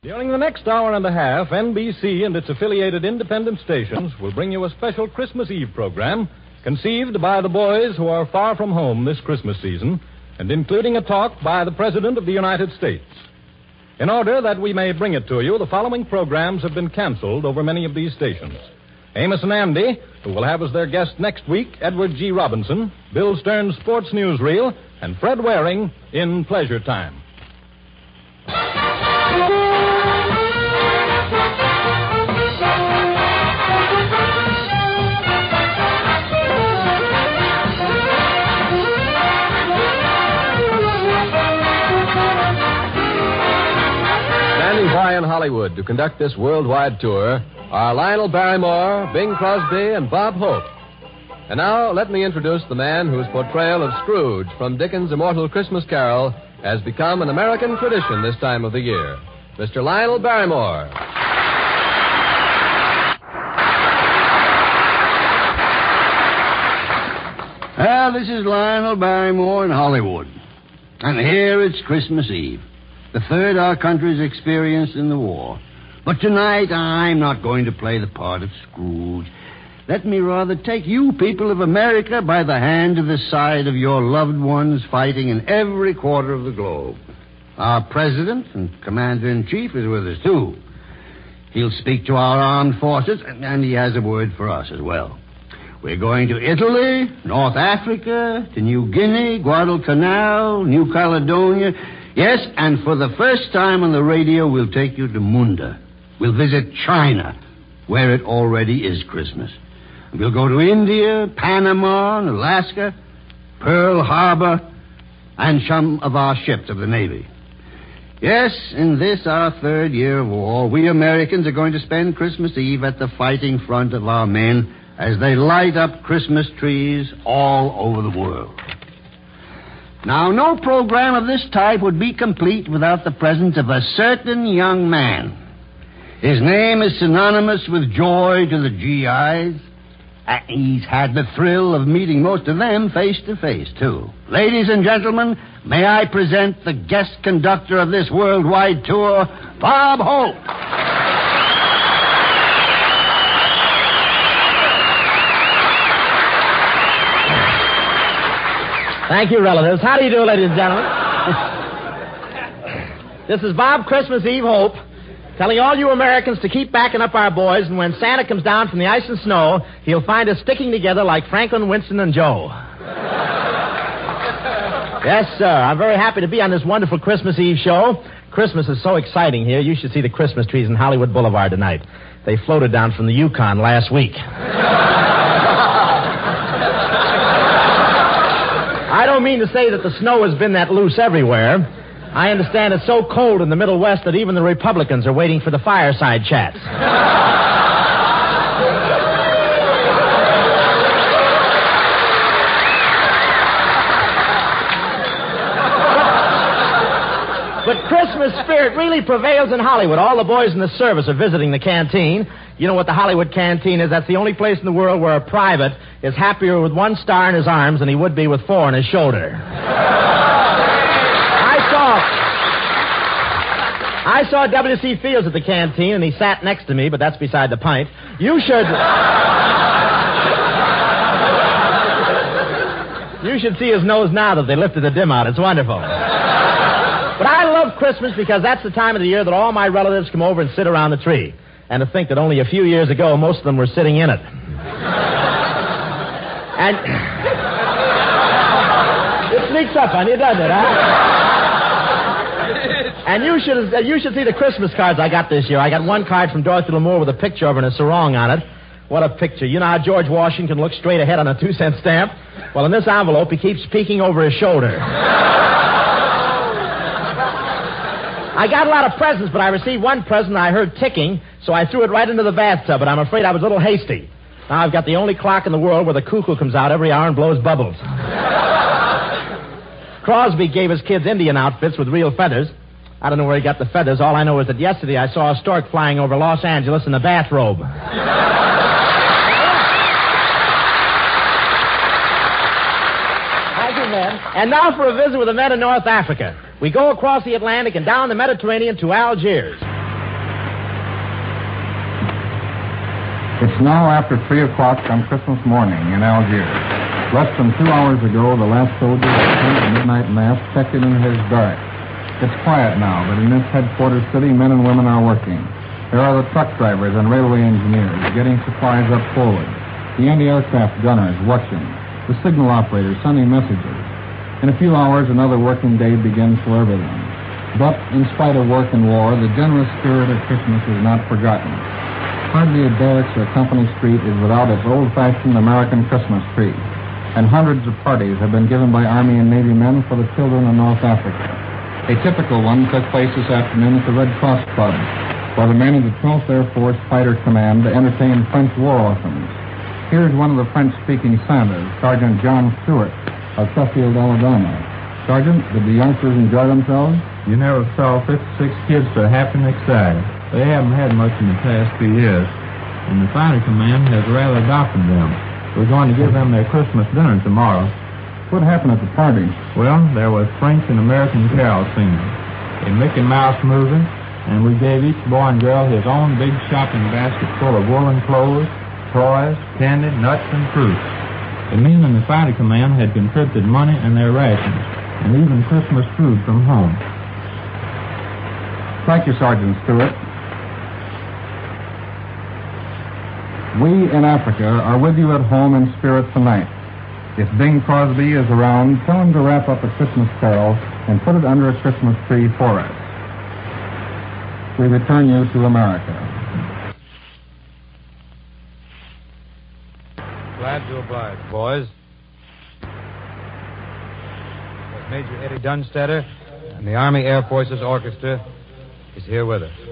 During the next hour and a half, NBC and its affiliated independent stations will bring you a special Christmas Eve program conceived by the boys who are far from home this Christmas season and including a talk by the President of the United States. In order that we may bring it to you, the following programs have been canceled over many of these stations. Amos and Andy, who will have as their guest next week Edward G. Robinson, Bill Stern's Sports Newsreel, and Fred Waring in Pleasure Time. In Hollywood to conduct this worldwide tour are Lionel Barrymore, Bing Crosby, and Bob Hope. And now, let me introduce the man whose portrayal of Scrooge from Dickens' immortal Christmas Carol has become an American tradition this time of the year. Mr. Lionel Barrymore. Well, this is Lionel Barrymore in Hollywood. And here it's Christmas Eve. The third our country's experienced in the war. But tonight, I'm not going to play the part of Scrooge. Let me rather take you people of America by the hand to the side of your loved ones fighting in every quarter of the globe. Our president and commander-in-chief is with us, too. He'll speak to our armed forces, and he has a word for us as well. We're going to Italy, North Africa, to New Guinea, Guadalcanal, New Caledonia. Yes, and for the first time on the radio, we'll take you to Munda. We'll visit China, where it already is Christmas. We'll go to India, Panama, and Alaska, Pearl Harbor, and some of our ships of the Navy. Yes, in this, our third year of war, we Americans are going to spend Christmas Eve at the fighting front of our men as they light up Christmas trees all over the world. Now, no program of this type would be complete without the presence of a certain young man. His name is synonymous with joy to the GIs. He's had the thrill of meeting most of them face to face, too. Ladies and gentlemen, may I present the guest conductor of this worldwide tour, Bob Hope. Thank you, relatives. How do you do, ladies and gentlemen? This is Bob Christmas Eve Hope, telling all you Americans to keep backing up our boys, and when Santa comes down from the ice and snow, he'll find us sticking together like Franklin, Winston, and Joe. Yes, sir. I'm very happy to be on this wonderful Christmas Eve show. Christmas is so exciting here. You should see the Christmas trees in Hollywood Boulevard tonight. They floated down from the Yukon last week. I don't mean to say that the snow has been that loose everywhere. I understand it's so cold in the Middle West that even the Republicans are waiting for the fireside chats. But Christmas spirit really prevails in Hollywood. All the boys in the service are visiting the canteen. You know what the Hollywood canteen is? That's the only place in the world where a private is happier with 1 star in his arms than he would be with 4 on his shoulder. I saw W.C. Fields at the canteen, and he sat next to me, but that's beside the pint. You should see his nose now that they lifted the dim out. It's wonderful. But I love Christmas because that's the time of the year that all my relatives come over and sit around the tree. And to think that only a few years ago, most of them were sitting in it. And it sneaks up on you, doesn't it, huh? And you should see the Christmas cards I got this year. I got one card from Dorothy Lamour with a picture of her and a sarong on it. What a picture. You know how George Washington looks straight ahead on a 2-cent stamp? Well, in this envelope, he keeps peeking over his shoulder. I got a lot of presents, but I received one present I heard ticking, so I threw it right into the bathtub, but I'm afraid I was a little hasty. Now I've got the only clock in the world where the cuckoo comes out every hour and blows bubbles. Crosby gave his kids Indian outfits with real feathers. I don't know where he got the feathers. All I know is that yesterday I saw a stork flying over Los Angeles in a bathrobe. Thank you, men. And now for a visit with the men in North Africa. We go across the Atlantic and down the Mediterranean to Algiers. It's now after 3 o'clock on Christmas morning in Algiers. Less than 2 hours ago, the last soldier attended the midnight mass checked in his barracks. It's quiet now, but in this headquarters city, men and women are working. There are the truck drivers and railway engineers getting supplies up forward. The anti-aircraft gunners watching. The signal operators sending messages. In a few hours, another working day begins for everyone. But, in spite of work and war, the generous spirit of Christmas is not forgotten. Hardly a barracks or company street is without its old-fashioned American Christmas tree. And hundreds of parties have been given by Army and Navy men for the children of North Africa. A typical one took place this afternoon at the Red Cross Club, where the men of the 12th Air Force Fighter Command entertained French war orphans. Here's one of the French-speaking Santas, Sergeant John Stewart of Sheffield, Alabama. Sergeant, did the youngsters enjoy themselves? You never saw 56 kids so happy and excited. They haven't had much in the past few years, and the Fighter Command has rather adopted them. We're going to give them their Christmas dinner tomorrow. What happened at the party? Well, there was French and American carol singing, a Mickey Mouse movie, and we gave each boy and girl his own big shopping basket full of woolen clothes, toys, candy, nuts, and fruit. The men in the Fighter Command had contributed money and their rations, and even Christmas food from home. Thank you, Sergeant Stewart. We in Africa are with you at home in spirit tonight. If Bing Crosby is around, tell him to wrap up a Christmas carol and put it under a Christmas tree for us. We return you to America. Glad to oblige, boys. There's Major Eddie Dunstetter, and the Army Air Forces Orchestra is here with us.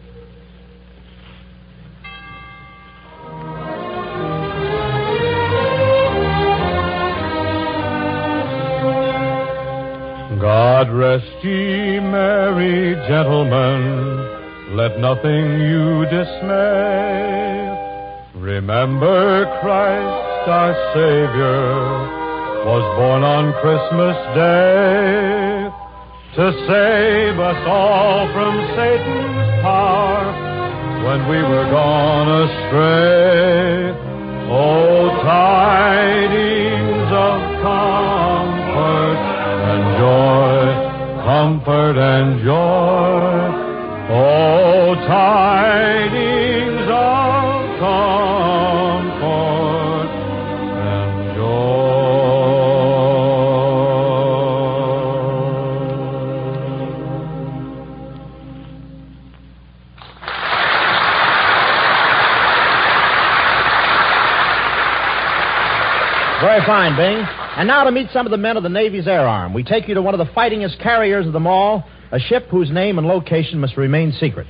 God rest ye merry gentlemen, let nothing you dismay. Remember Christ our Savior was born on Christmas Day to save us all from Satan's power when we were gone astray. Oh, tidings of comfort and joy, comfort and joy. Oh, tidings of comfort and Very fine, Bing. And now to meet some of the men of the Navy's Air Arm. We take you to one of the fightingest carriers of them all, a ship whose name and location must remain secret.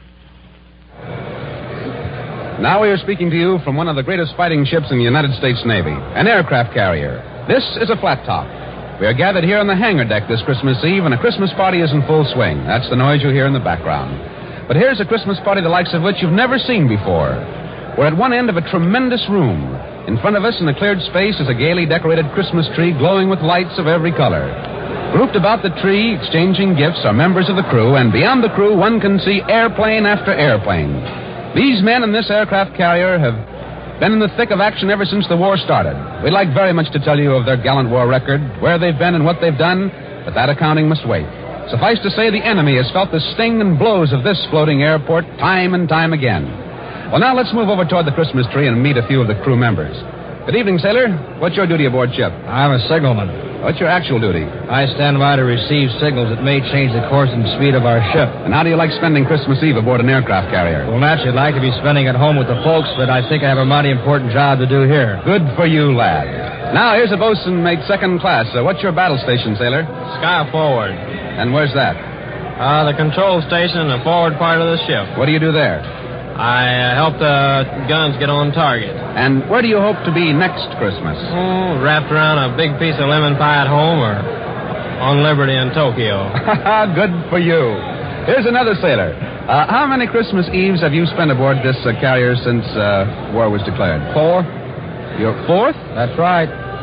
Now we are speaking to you from one of the greatest fighting ships in the United States Navy, an aircraft carrier. This is a flat top. We are gathered here on the hangar deck this Christmas Eve, and a Christmas party is in full swing. That's the noise you hear in the background. But here's a Christmas party the likes of which you've never seen before. We're at one end of a tremendous room. In front of us in the cleared space is a gaily decorated Christmas tree glowing with lights of every color. Grouped about the tree, exchanging gifts, are members of the crew, and beyond the crew, one can see airplane after airplane. These men in this aircraft carrier have been in the thick of action ever since the war started. We'd like very much to tell you of their gallant war record, where they've been and what they've done, but that accounting must wait. Suffice to say, the enemy has felt the sting and blows of this floating airport time and time again. Well, now let's move over toward the Christmas tree and meet a few of the crew members. Good evening, sailor. What's your duty aboard ship? I'm a signalman. What's your actual duty? I stand by to receive signals that may change the course and speed of our ship. And how do you like spending Christmas Eve aboard an aircraft carrier? Well, naturally, I'd like to be spending it home with the folks, but I think I have a mighty important job to do here. Good for you, lad. Now, here's a bosun mate second class. What's your battle station, sailor? Sky forward. And where's that? The control station in the forward part of the ship. What do you do there? I help the guns get on target. And where do you hope to be next Christmas? Wrapped around a big piece of lemon pie at home or on Liberty in Tokyo. Good for you. Here's another sailor. How many Christmas Eves have you spent aboard this carrier since war was declared? 4. Your fourth? That's right.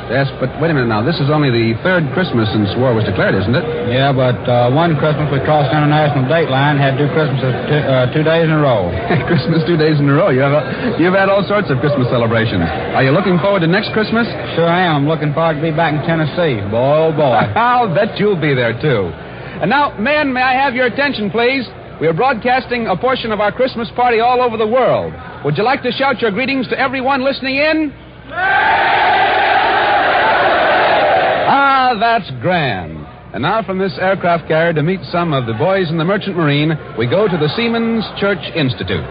Yes, but wait a minute now. This is only the third Christmas since war was declared, isn't it? Yeah, but one Christmas we crossed the international date line, had 2 Christmases 2 days in a row. Christmas 2 days in a row. You've had all sorts of Christmas celebrations. Are you looking forward to next Christmas? Sure I am. I'm looking forward to be back in Tennessee. Boy, oh, boy. I'll bet you'll be there, too. And now, men, may I have your attention, please? We are broadcasting a portion of our Christmas party all over the world. Would you like to shout your greetings to everyone listening in? Ah, that's grand. And now from this aircraft carrier to meet some of the boys in the Merchant Marine, we go to the Seamen's Church Institute.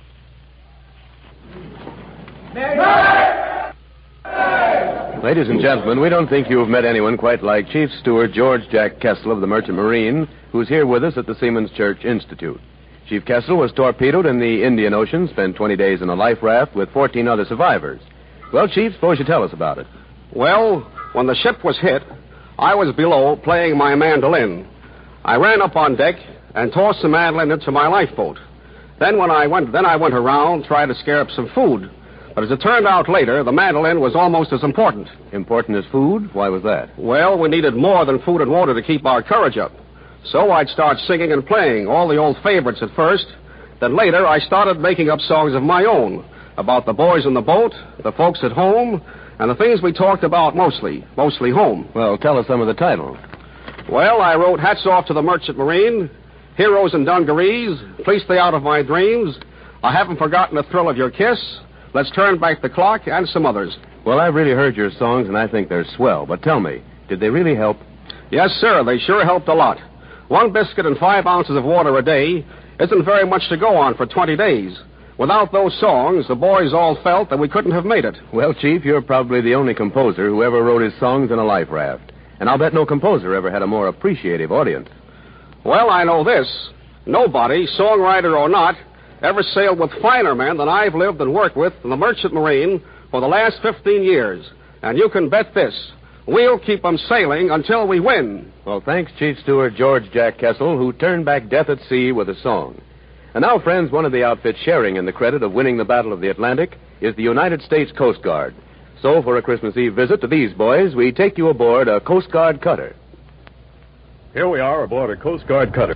Ladies and gentlemen, we don't think you have met anyone quite like Chief Steward George Jack Kessel of the Merchant Marine, who's here with us at the Seamen's Church Institute. Chief Kessel was torpedoed in the Indian Ocean, spent 20 days in a life raft with 14 other survivors. Well, Chief, suppose you tell us about it. Well, when the ship was hit, I was below playing my mandolin. I ran up on deck and tossed the mandolin into my lifeboat. Then I went around, trying to scare up some food. But as it turned out later, the mandolin was almost as important. Important as food? Why was that? Well, we needed more than food and water to keep our courage up. So I'd start singing and playing all the old favorites at first. Then later, I started making up songs of my own about the boys in the boat, the folks at home, and the things we talked about mostly home. Well, tell us some of the titles. Well, I wrote Hats Off to the Merchant Marine, Heroes in Dungarees, Please Stay Out of My Dreams, I Haven't Forgotten the Thrill of Your Kiss, Let's Turn Back the Clock, and some others. Well, I've really heard your songs, and I think they're swell. But tell me, did they really help? Yes, sir, they sure helped a lot. 1 biscuit and 5 ounces of water a day isn't very much to go on for 20 days. Without those songs, the boys all felt that we couldn't have made it. Well, Chief, you're probably the only composer who ever wrote his songs in a life raft. And I'll bet no composer ever had a more appreciative audience. Well, I know this. Nobody, songwriter or not, ever sailed with finer men than I've lived and worked with in the Merchant Marine for the last 15 years. And you can bet this. We'll keep them sailing until we win. Well, thanks, Chief Steward George Jack Kessel, who turned back death at sea with a song. And now, friends, one of the outfits sharing in the credit of winning the Battle of the Atlantic is the United States Coast Guard. So, for a Christmas Eve visit to these boys, we take you aboard a Coast Guard cutter. Here we are aboard a Coast Guard cutter.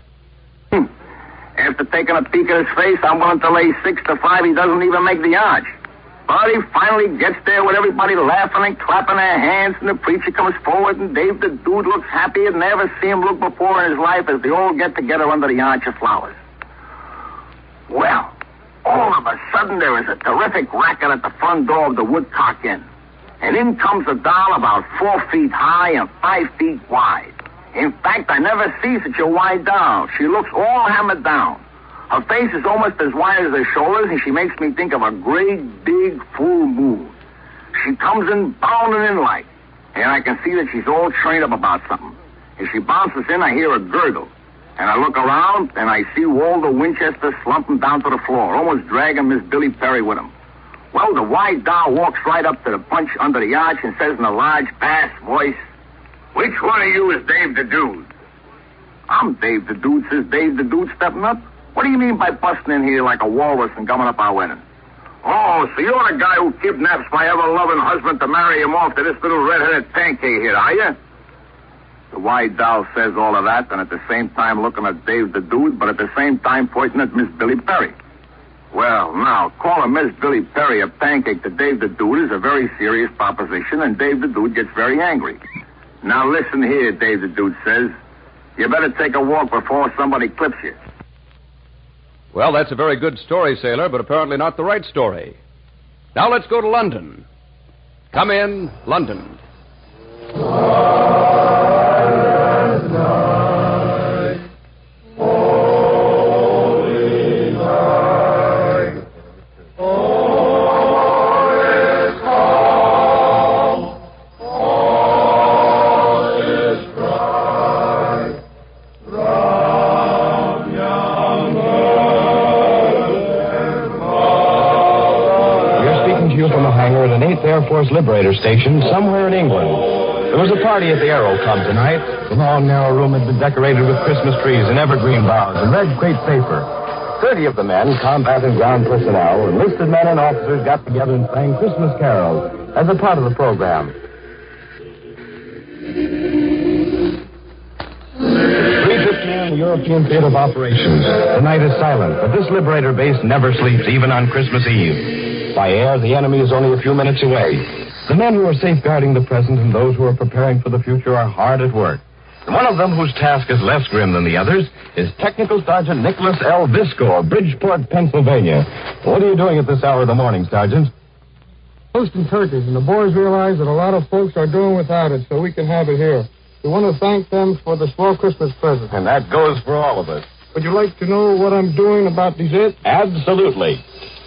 After taking a peek at his face, I'm willing to lay 6 to 5 he doesn't even make the arch. But he finally gets there with everybody laughing and clapping their hands, and the preacher comes forward, and Dave the Dude looks happier than ever seen him look before in his life as they all get together under the arch of flowers. Well, all of a sudden there is a terrific racket at the front door of the Woodcock Inn. And in comes a doll about 4 feet high and 5 feet wide. In fact, I never see such a wide doll. She looks all hammered down. Her face is almost as wide as her shoulders, and she makes me think of a great, big, full moon. She comes in bounding in like, and I can see that she's all trained up about something. As she bounces in, I hear a gurgle. And I look around, and I see Walter Winchester slumping down to the floor, almost dragging Miss Billy Perry with him. Well, the white doll walks right up to the bunch under the arch and says in a large, bass voice, "Which one of you is Dave the Dude?" "I'm Dave the Dude," says Dave the Dude, stepping up. "What do you mean by busting in here like a walrus and gumming up our wedding?" "Oh, so you're the guy who kidnaps my ever-loving husband to marry him off to this little red-headed pancake here, are you?" The white doll says all of that, and at the same time looking at Dave the Dude, but at the same time pointing at Miss Billy Perry. Well, now, calling Miss Billy Perry a pancake to Dave the Dude is a very serious proposition, and Dave the Dude gets very angry. "Now, listen here," Dave the Dude says. "You better take a walk before somebody clips you." Well, that's a very good story, sailor, but apparently not the right story. Now let's go to London. Come in, London. Air Force Liberator Station somewhere in England. There was a party at the Aero Club tonight. The long, narrow room had been decorated with Christmas trees and evergreen boughs and red crepe paper. 30 of the men, combat and ground personnel, enlisted men and officers got together and sang Christmas carols as a part of the program. the European theater of operations. The night is silent, but this Liberator base never sleeps, even on Christmas Eve. By air, the enemy is only a few minutes away. The men who are safeguarding the present and those who are preparing for the future are hard at work. And one of them, whose task is less grim than the others, is Technical Sergeant Nicholas L. Visco of Bridgeport, Pennsylvania. What are you doing at this hour of the morning, Sergeant? Posting turkeys, and the boys realize that a lot of folks are doing without it, so we can have it here. We want to thank them for the small Christmas present. And that goes for all of us. Would you like to know what I'm doing about dessert? Absolutely.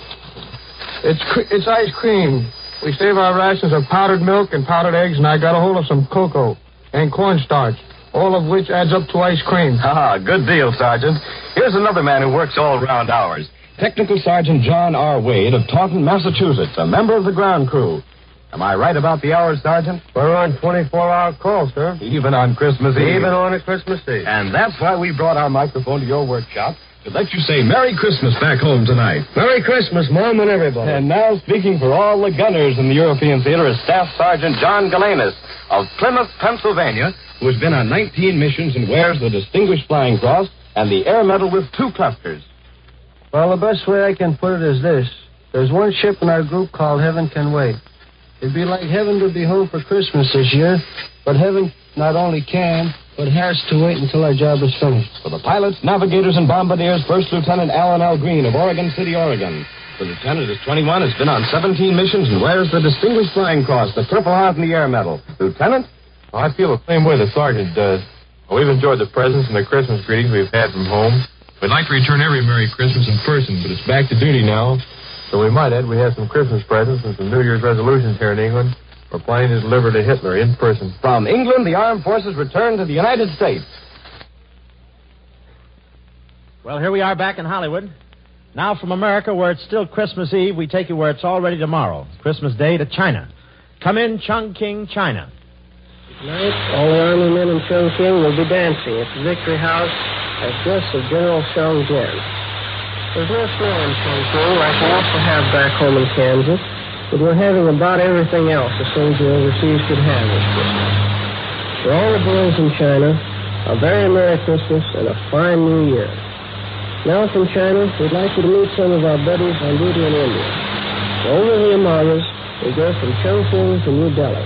It's ice cream. We save our rations of powdered milk and powdered eggs, and I got a hold of some cocoa and cornstarch, all of which adds up to ice cream. Ah, good deal, Sergeant. Here's another man who works all round hours. Technical Sergeant John R. Wade of Taunton, Massachusetts, a member of the ground crew. Am I right about the hours, Sergeant? We're on 24-hour call, sir. Even on Christmas Eve? Even on a Christmas Eve. And that's why we brought our microphone to your workshop, to let you say Merry Christmas back home tonight. Merry Christmas, Mom, and everybody. And now, speaking for all the gunners in the European theater, is Staff Sergeant John Galanis of Plymouth, Pennsylvania, who has been on 19 missions and wears the Distinguished Flying Cross and the Air Medal with 2 clusters. Well, the best way I can put it is this. There's one ship in our group called Heaven Can Wait. It'd be like heaven to be home for Christmas this year, but heaven not only can, but has to wait until our job is finished. For the pilots, navigators, and bombardiers, First Lieutenant Alan L. Green of Oregon City, Oregon. The lieutenant is 21, has been on 17 missions, and wears the Distinguished Flying Cross, the Purple Heart, and the Air Medal. Lieutenant? Well, I feel the same way the sergeant does. Well, we've enjoyed the presents and the Christmas greetings we've had from home. We'd like to return every Merry Christmas in person, but it's back to duty now. So we might add we have some Christmas presents and some New Year's resolutions here in England. We're planning to deliver to Hitler in person. From England, the armed forces return to the United States. Well, here we are back in Hollywood. Now from America, where it's still Christmas Eve, we take you where it's already tomorrow, Christmas Day, to China. Come in, Chongqing, China. Tonight, all the army men in Chongqing will be dancing at the Victory House as guests of General Xiong Jian. There's no snow in Chongqing like we used to have back home in Kansas, but we're having about everything else a soldier overseas could have this Christmas. For all the boys in China, a very Merry Christmas and a fine New Year. Now from China, we'd like you to meet some of our buddies on duty in India. Over the Himalayas, we go from Chongqing to New Delhi.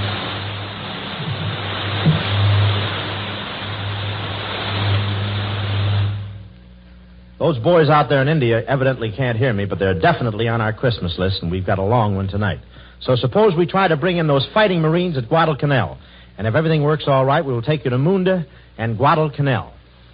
Those boys out there in India evidently can't hear me, but they're definitely on our Christmas list, and we've got a long one tonight. So suppose we try to bring in those fighting Marines at Guadalcanal. And if everything works all right, we will take you to Munda and Guadalcanal.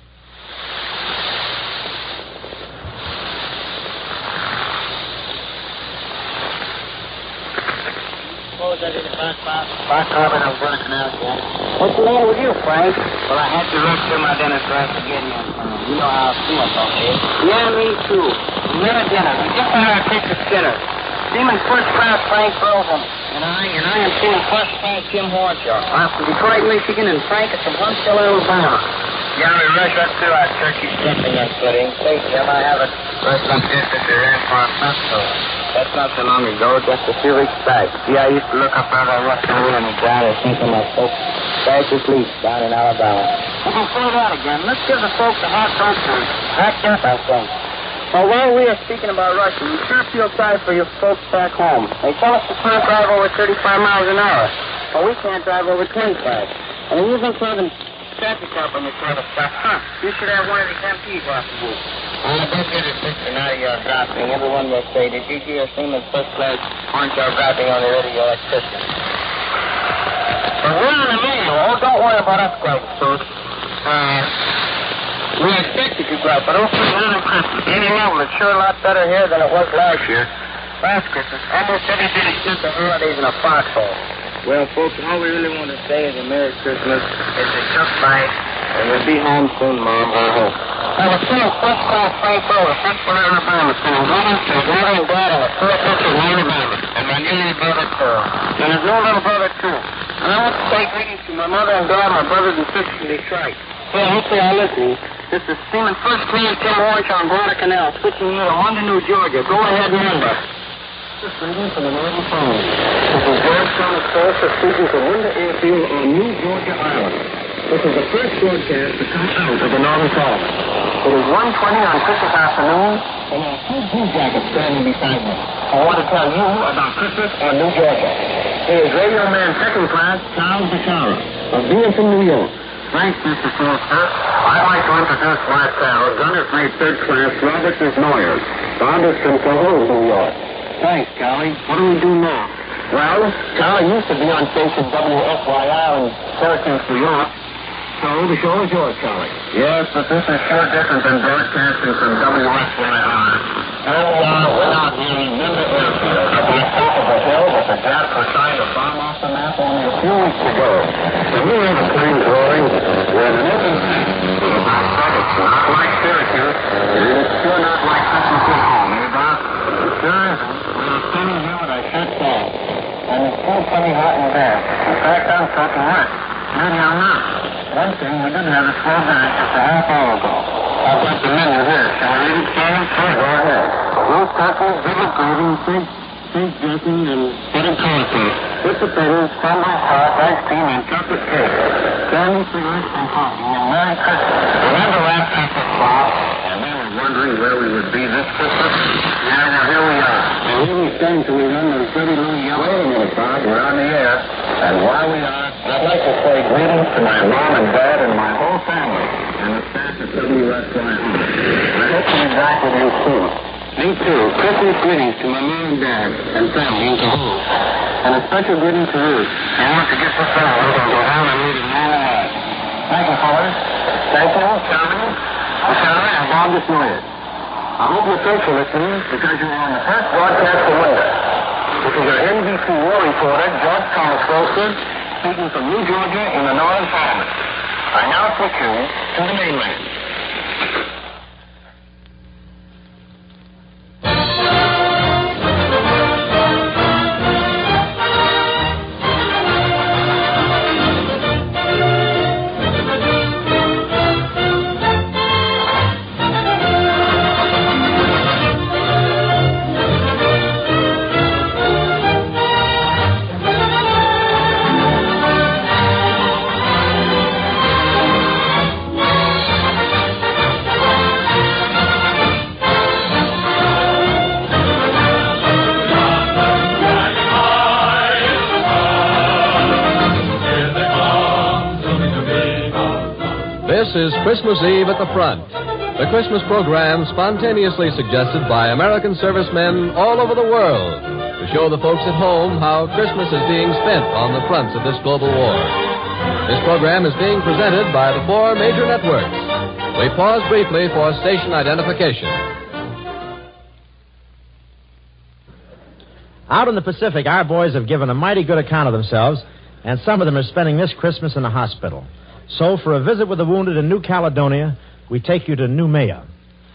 What's the matter with you, Frank? Well, I had to rush through my dinner so I could get in. You know how I feel about this. Yeah, me too. Never dinner. We just had our Christmas dinner. Seaman first class Frank Frozen. And I am Seaman first class Jim Hornshaw. I'm from Detroit, Michigan, and Frank is from Huntsville, Alabama. Yeah, we rushed up through our turkey stuffing and pudding. Say, Jim, I have it first on distance we ran for a festival. That's not so long ago, just a few weeks back. See, I used to look up out of the room and down and think of my folks fast asleep down in Alabama. We can say that again. Let's give the folks a hot dose of hacked up, I think. Well, while we are speaking about Russia, we sure feel sorry for your folks back home. They tell us to can't drive over 35 miles an hour, but we can't drive over 25. And you've been serving traffic up on this sort of stuff, huh? You should have one of these MPs off the booth. Don't get it, sister. Now you're dropping. Everyone will say, did you hear Seaman first class Hornshaw dropping on the radio electricity? But we're on the radio. Oh, don't worry about us gripes, folks. We expected you gripe, but hopefully we're on Christmas. Any level, it's sure a lot better here than it was last year. Last Christmas, almost everybody spent the holidays in a foxhole. Well, folks, all we really want to say is a Merry Christmas. It's a tough fight, and we'll be home soon, Mom, I hope. I was seeing first class Frank Frozen, Huntsville, Alabama, saying greetings to his mother and dad and a poor picture in Alabama, and my new little brother, Phil. And his new little brother, too. And I want to say greetings to my mother and dad, my brothers and sisters in Detroit. Hey, hopefully I listen. This is Seaman First Class Jim Hornshaw on Guadalcanal, switching you to London, New Georgia. Go ahead, number. This is greeting from the Northern Phone. This is George Thomas Forster speaking from Linda Airfield on New Georgia Island. This is the first broadcast to come out of the Northern Colony. It is 1:20 on Christmas afternoon, and I have two blue jackets standing beside me. I want to tell you about Christmas on New Georgia. Here is Radio Man Second Class, Charles Bashara, of Beaverton, New York. Thanks, Mr. Foster. I'd like to introduce my pal, Gunner's Mate Third Class, Robert Noyers. Robert's from Cohoes, New York. Thanks, Charlie. What do we do now? Well, Charlie used to be on station WFYR in Syracuse, New York. So the show is yours, Charlie. Yes, but this is sure different than broadcasting from WFYR. We're not really member airfield at the top of the hill that the Japs were trying to bomb off the map only a few weeks ago. And we have a plane drawing. We're in an open sea. It's not like Syracuse. It's sure not like Christmas at home, eh, Doc? It sure isn't. We're standing here with our shirts off. And it's still plenty hot and damp. In fact, I'm soaking wet. Maybe I'm not. One thing, we didn't have a slow dinner just a half hour ago. I've got the menu here. Shall we read it, Charlie? Sure, go ahead. Roast turkey, vivid gravy, steak dressing, and buttered cornflakes. With potatoes, cranberry sauce, ice cream, and chocolate cake. Candy, cigarettes, and coffee, and Merry Christmas. Remember last Christmas, Bob? And we were wondering where we would be this Christmas. Yeah, well, here we are. And here we stand till we run those dirty little yellow. Wait a minute, Bob. We're on the air. And while we are, I'd like to say greetings to my mom and dad and my whole family and the staff at WFYR. I hope to be back with you soon. Me too. Christmas greetings to my mom and dad and family in Cohoes. And a special greeting to you. I want to get this out. We're going to go down and meet him all night. Thank you, fellas. Thank you, Charlie, Bashara, and Bob Desnoyers. I hope you're faithful listeners because you're on the first broadcast of winter. This is your NBC war reporter, George Thomas Foster, speaking from New Georgia in the Northern Colony. I now put you to the mainland. This is Christmas Eve at the Front, the Christmas program spontaneously suggested by American servicemen all over the world to show the folks at home how Christmas is being spent on the fronts of this global war. This program is being presented by the four major networks. We pause briefly for station identification. Out in the Pacific, our boys have given a mighty good account of themselves, and some of them are spending this Christmas in the hospital. So, for a visit with the wounded in New Caledonia, we take you to Noumea.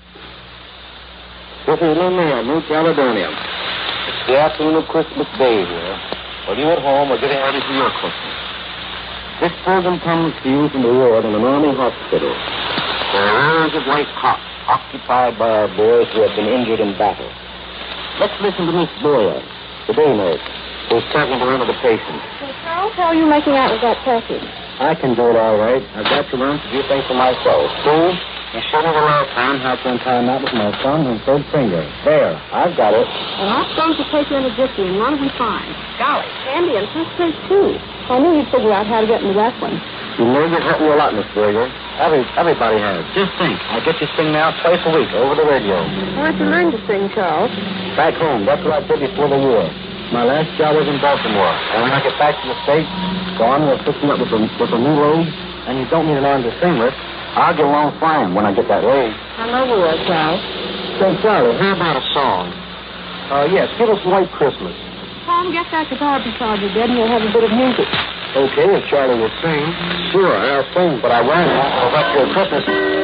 This is Noumea, New Caledonia. It's the afternoon of Christmas Day here. While you at home are getting ready for your Christmas. This program comes to you from the ward in an Army hospital. There are rows of white cots occupied by our boys who have been injured in battle. Let's listen to Miss Boyer, the day nurse, who's talking to one of the patients. Well, Charles, how are you making out with that turkey? I can do it all right. I've got to learn to do things for myself. See? You showed me the last time how to untie a knot with my thumb and third finger. There, I've got it. Well, I'm supposed to take you in a jiffy, and one will be fine. Golly, Sandy and sisters, too. I knew you'd figure out how to get into that one. You know you've helped me a lot, Miss Berger. Everybody has. Just think, I get you singing out twice a week over the radio. Where'd you learn to sing, Charles? Back home. That's what I did before the war. My last job was in Baltimore. And when I get back to the States, go on with fixing up with a new load, and you don't need an arm to sing with, I'll get along fine when I get that raise. I know you will, Charles. Say, Charlie, how about a song? Yes, give us White Christmas. Tom, get that guitar beside you, Dad, and we'll have a bit of music. Okay, if Charlie will sing. Sure, I'll sing, but I won't. I'll let you a Christmas.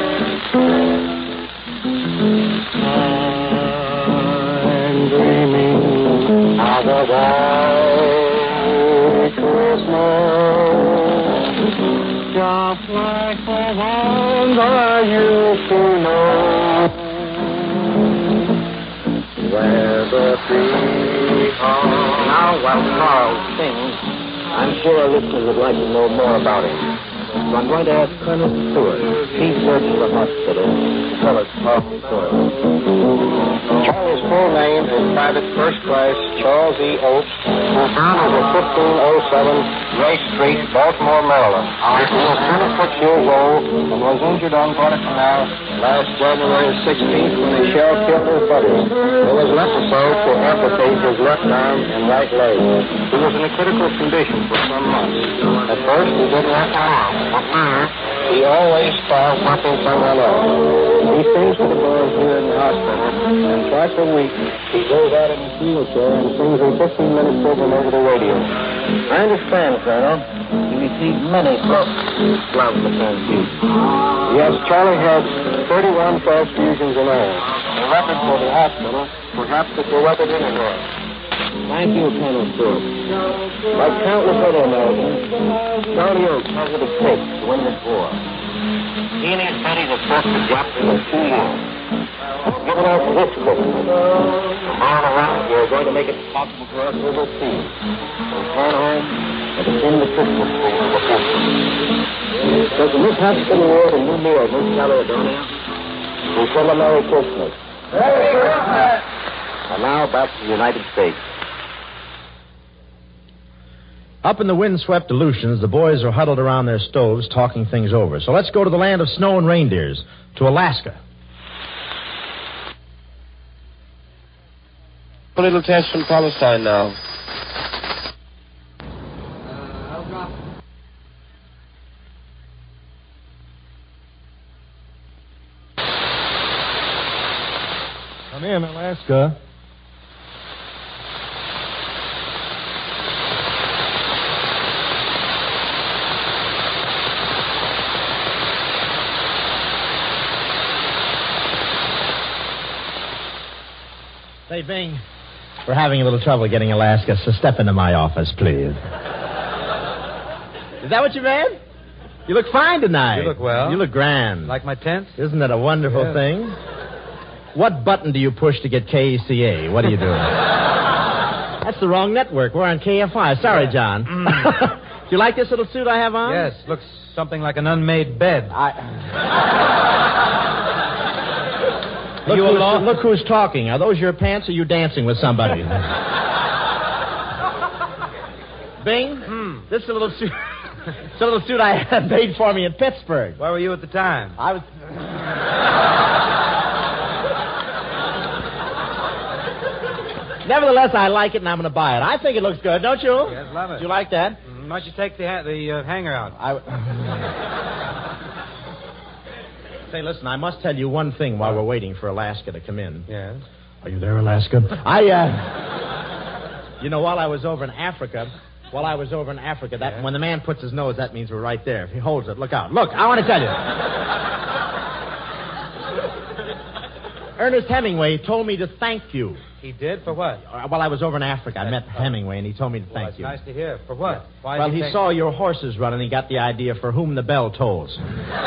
I'm dreaming of a white Christmas, just like the ones I used to know, where the tree Now, while Carl sings, I'm sure our listeners would like to know more about him. So I'm going to ask Colonel Stewart, chief surgeon of the hospital, to tell us how he saw it. Charlie's full name is Private First Class Charles E. Oates, who was born as a 1507 Ray Street, Baltimore, Maryland. He was 26 years old and was injured on Guadalcanal last January 16th when a shell killed his buddy. There was an episode to amputate his left arm and right leg. He was in a critical condition for some months. At first, he didn't have to walk, but now he always starts helping someone else. He sings to the boys here in the hospital, and twice a week he goes out in his wheelchair and sings a 15-minute program over the radio. I understand, Colonel. He received many books. Love the transfusion. Yes, Charlie had 31 transfusions in all. A record for the hospital, perhaps it's a record anywhere. Thank you, Colonel Stewart. Like countless other Americans, Charlie Oates has what it takes to win this war. He and his buddies have fought the job for 2 years. Given us this book. From all around, we're going to make it possible for us to oversee. Return home and attend the Christmas tree of the country. Because in this hospital world in New York, Miss Caledonia, we send a Merry Christmas. Merry Christmas! And now back to the United States. Up in the windswept Aleutians, the boys are huddled around their stoves talking things over. So let's go to the land of snow and reindeers, to Alaska. A little test from Palestine now. Come in, Alaska. Say, Bing, we're having a little trouble getting Alaska, so step into my office, please. Is that what you meant? You look fine tonight. You look well. You look grand. Like my tent? Isn't that a wonderful thing? What button do you push to get KECA? What are you doing? That's the wrong network. We're on KFI. Sorry, John. Do you like this little suit I have on? Yes, looks something like an unmade bed. Look who's talking. Are those your pants or are you dancing with somebody? Bing, this is a little suit. It's a little suit I had made for me in Pittsburgh. Where were you at the time? I was... Nevertheless, I like it and I'm going to buy it. I think it looks good, don't you? Yes, love it. Do you like that? Why don't you take the hanger out? Say, listen, I must tell you one thing while we're waiting for Alaska to come in. Yes? Are you there, Alaska? You know, while I was over in Africa, that when the man puts his nose, that means we're right there. If he holds it, look out. Look, I want to tell you. Ernest Hemingway told me to thank you. He did? For what? While I was over in Africa, I met Hemingway, and he told me to thank you. Nice to hear. For what? Why well, he saw your horses running, and he got the idea for whom the bell tolls.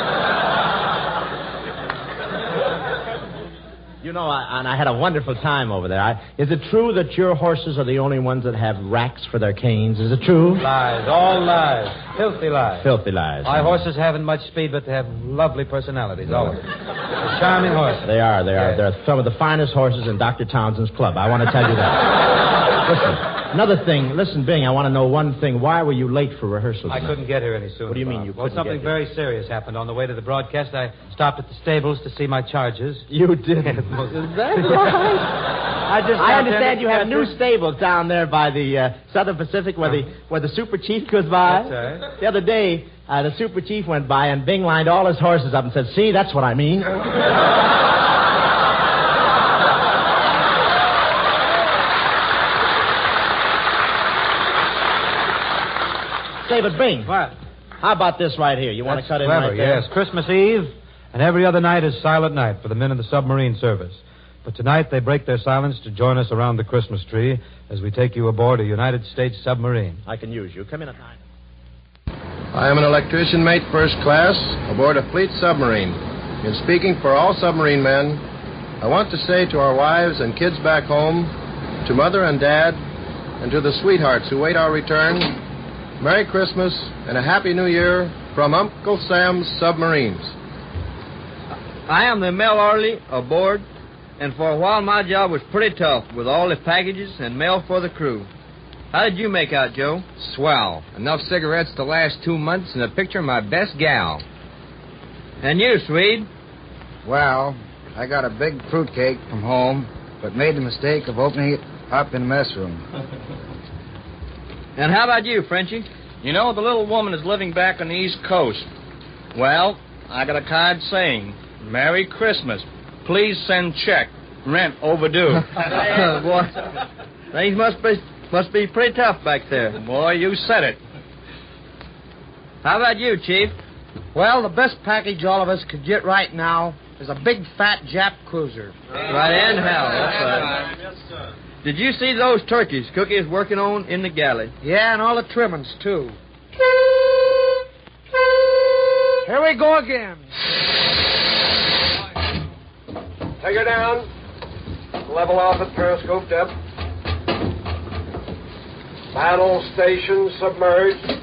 You know, I had a wonderful time over there. Is it true that your horses are the only ones that have racks for their canes? Is it true? Lies. All lies. Filthy lies. Filthy lies. My horses haven't much speed, but they have lovely personalities, always. They're charming horses. They are. They're some of the finest horses in Dr. Townsend's club. I want to tell you that. Listen, another thing. Listen, Bing, I want to know one thing. Why were you late for rehearsal tonight? I couldn't get here any sooner. What do you mean you couldn't Well, something very serious happened on the way to the broadcast. I stopped at the stables to see my charges. You did? Is that right? I understand you have new stables down there by the Southern Pacific where the Super Chief goes by. That's right. The other day, the Super Chief went by and Bing lined all his horses up and said, "See, that's what I mean." Say, but Bing. What? How about this right here? You want to cut in right there? Yes, Christmas Eve, and every other night is silent night for the men of the submarine service. But tonight they break their silence to join us around the Christmas tree as we take you aboard a United States submarine. I can use you. Come in at 9. I am an electrician mate first class aboard a fleet submarine. In speaking for all submarine men, I want to say to our wives and kids back home, to Mother and Dad, and to the sweethearts who wait our return, Merry Christmas and a Happy New Year from Uncle Sam's Submarines. I am the mail orderly aboard, and for a while my job was pretty tough with all the packages and mail for the crew. How did you make out, Joe? Swell. Enough cigarettes to last 2 months and a picture of my best gal. And you, Swede? Well, I got a big fruitcake from home, but made the mistake of opening it up in the mess room. And how about you, Frenchie? You know, the little woman is living back on the East Coast. Well, I got a card saying, Merry Christmas. Please send check. Rent overdue. Boy, things must be pretty tough back there. Boy, you said it. How about you, Chief? Well, the best package all of us could get right now is a big, fat Jap cruiser. Right in hell, that's right. Yes, sir. Did you see those turkeys Cookie is working on in the galley? Yeah, and all the trimmings, too. Here we go again. Take her down. Level off at periscope depth. Battle station submerged.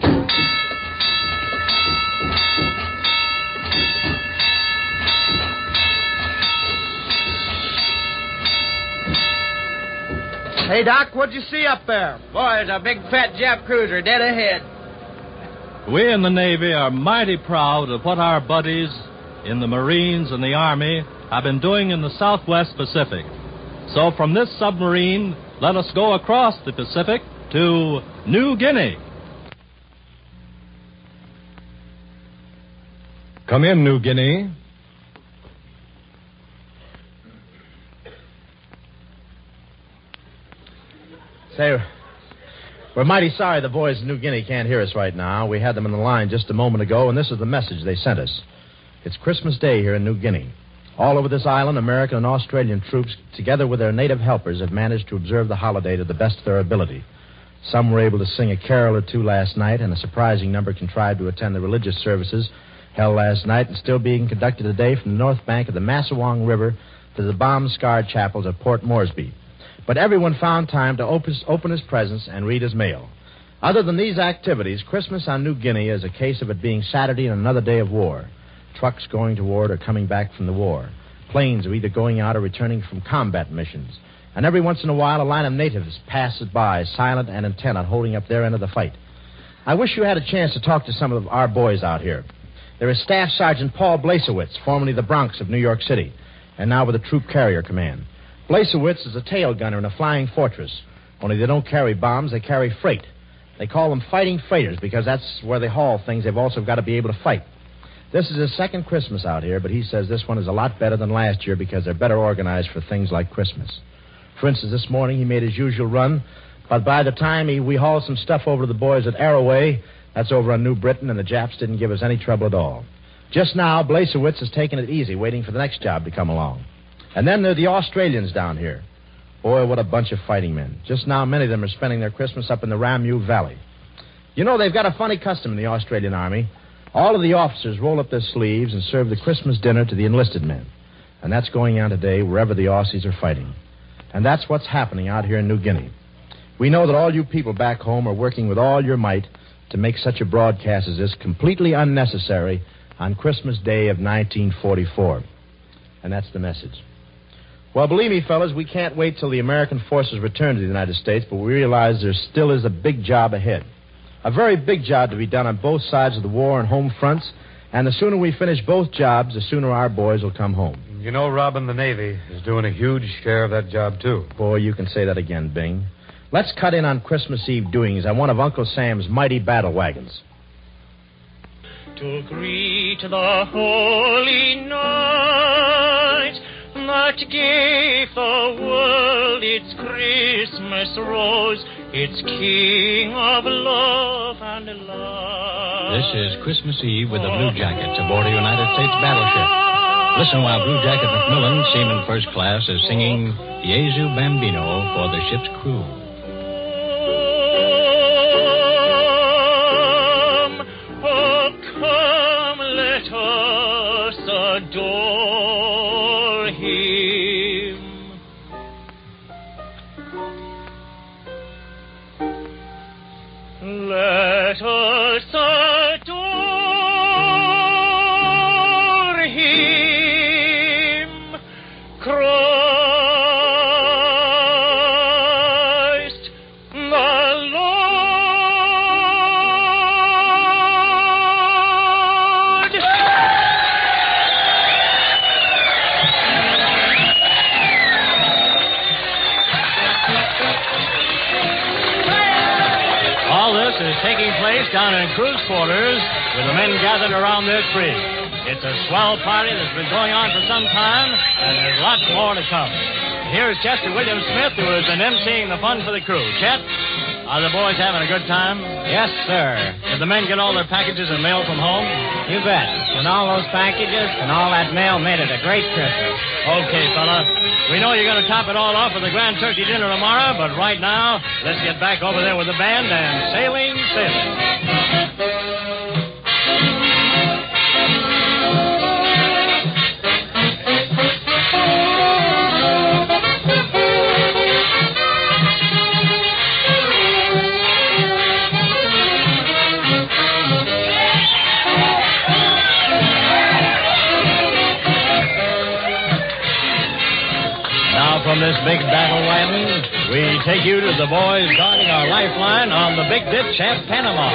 Hey, Doc, what'd you see up there? Boy, it's a big, fat Jap cruiser dead ahead. We in the Navy are mighty proud of what our buddies in the Marines and the Army have been doing in the Southwest Pacific. So from this submarine, let us go across the Pacific to New Guinea. Come in, New Guinea. Say, we're mighty sorry the boys in New Guinea can't hear us right now. We had them on the line just a moment ago, and this is the message they sent us. It's Christmas Day here in New Guinea. All over this island, American and Australian troops, together with their native helpers, have managed to observe the holiday to the best of their ability. Some were able to sing a carol or two last night, and a surprising number contrived to attend the religious services held last night and still being conducted today from the north bank of the Massawong River to the bomb-scarred chapels of Port Moresby. But everyone found time to open his presents and read his mail. Other than these activities, Christmas on New Guinea is a case of it being Saturday and another day of war. Trucks going toward or coming back from the war. Planes are either going out or returning from combat missions. And every once in a while, a line of natives passes by, silent and intent on holding up their end of the fight. I wish you had a chance to talk to some of our boys out here. There is Staff Sergeant Paul Blasewitz, formerly the Bronx of New York City, and now with the Troop Carrier Command. Blasewitz is a tail gunner in a flying fortress. Only they don't carry bombs, they carry freight. They call them fighting freighters because that's where they haul things they've also got to be able to fight. This is his second Christmas out here, but he says this one is a lot better than last year because they're better organized for things like Christmas. For instance, this morning he made his usual run, but by the time we hauled some stuff over to the boys at Arroway, that's over on New Britain, and the Japs didn't give us any trouble at all. Just now, Blasewitz is taking it easy, waiting for the next job to come along. And then there are the Australians down here. Boy, what a bunch of fighting men. Just now, many of them are spending their Christmas up in the Ramu Valley. You know, they've got a funny custom in the Australian Army. All of the officers roll up their sleeves and serve the Christmas dinner to the enlisted men. And that's going on today wherever the Aussies are fighting. And that's what's happening out here in New Guinea. We know that all you people back home are working with all your might to make such a broadcast as this completely unnecessary on Christmas Day of 1944. And that's the message. Well, believe me, fellas, we can't wait till the American forces return to the United States, but we realize there still is a big job ahead. A very big job to be done on both sides of the war and home fronts, and the sooner we finish both jobs, the sooner our boys will come home. You know, Robin, the Navy is doing a huge share of that job, too. Boy, you can say that again, Bing. Let's cut in on Christmas Eve doings on one of Uncle Sam's mighty battle wagons. To greet the holy night that gave the world its Christmas rose, its King of love and light. This is Christmas Eve with the Blue Jackets aboard a United States battleship. Listen while Blue Jacket McMillan, Seaman First Class, is singing Jesu Bambino for the ship's crew. Come, let us adore him. Let us adore taking place down in Crew's quarters with the men gathered around their tree. It's a swell party that's been going on for some time, and there's lots more to come. Here's Chester William Smith, who has been emceeing the fun for the crew. Chet, are the boys having a good time? Yes, sir. Did the men get all their packages and mail from home? You bet. And all those packages and all that mail made it a great Christmas. Okay, fella. We know you're going to top it all off with a grand turkey dinner tomorrow, but right now, let's get back over there with the band and sailing, sailing. From this big battle wagon, we take you to the boys guarding our lifeline on the Big Ditch at Panama.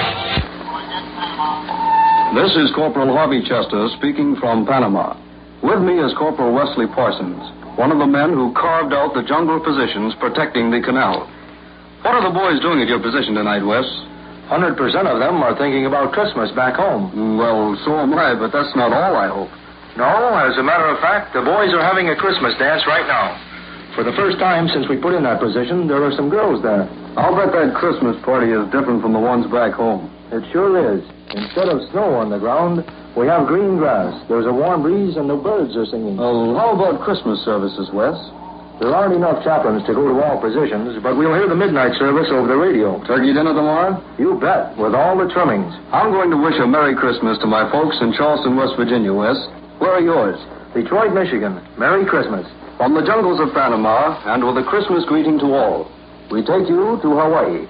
This is Corporal Harvey Chester speaking from Panama. With me is Corporal Wesley Parsons, one of the men who carved out the jungle positions protecting the canal. What are the boys doing at your position tonight, Wes? 100% of them are thinking about Christmas back home. Well, so am I, but that's not all, I hope. No, as a matter of fact, the boys are having a Christmas dance right now. For the first time since we put in that position, there are some girls there. I'll bet that Christmas party is different from the ones back home. It sure is. Instead of snow on the ground, we have green grass. There's a warm breeze and the birds are singing. Oh, how about Christmas services, Wes? There aren't enough chaplains to go to all positions, but we'll hear the midnight service over the radio. Turkey dinner tomorrow? You bet, with all the trimmings. I'm going to wish a Merry Christmas to my folks in Charleston, West Virginia, Wes. Where are yours? Detroit, Michigan. Merry Christmas. From the jungles of Panama, and with a Christmas greeting to all, we take you to Hawaii.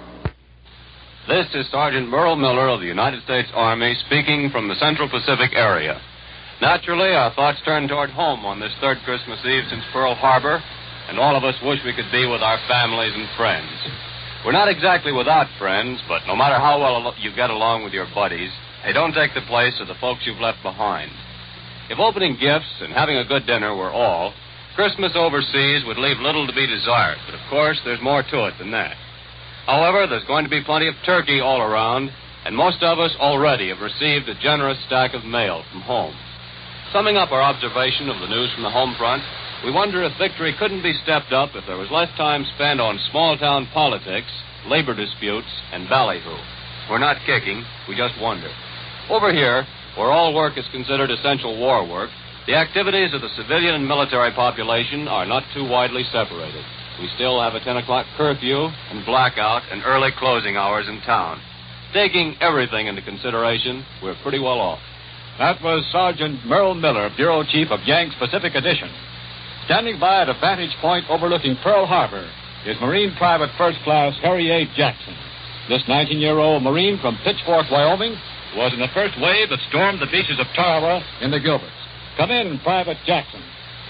This is Sergeant Merle Miller of the United States Army speaking from the Central Pacific area. Naturally, our thoughts turn toward home on this third Christmas Eve since Pearl Harbor, and all of us wish we could be with our families and friends. We're not exactly without friends, but no matter how well you get along with your buddies, they don't take the place of the folks you've left behind. If opening gifts and having a good dinner were all, Christmas overseas would leave little to be desired, but of course there's more to it than that. However, there's going to be plenty of turkey all around, and most of us already have received a generous stack of mail from home. Summing up our observation of the news from the home front, we wonder if victory couldn't be stepped up if there was less time spent on small-town politics, labor disputes, and ballyhoo. We're not kicking, we just wonder. Over here, where all work is considered essential war work, the activities of the civilian and military population are not too widely separated. We still have a 10 o'clock curfew and blackout and early closing hours in town. Taking everything into consideration, we're pretty well off. That was Sergeant Merle Miller, Bureau Chief of Yanks Pacific Edition. Standing by at a vantage point overlooking Pearl Harbor is Marine Private First Class Harry A. Jackson. This 19-year-old Marine from Pitchfork, Wyoming, was in the first wave that stormed the beaches of Tarawa in the Gilberts. Come in, Private Jackson.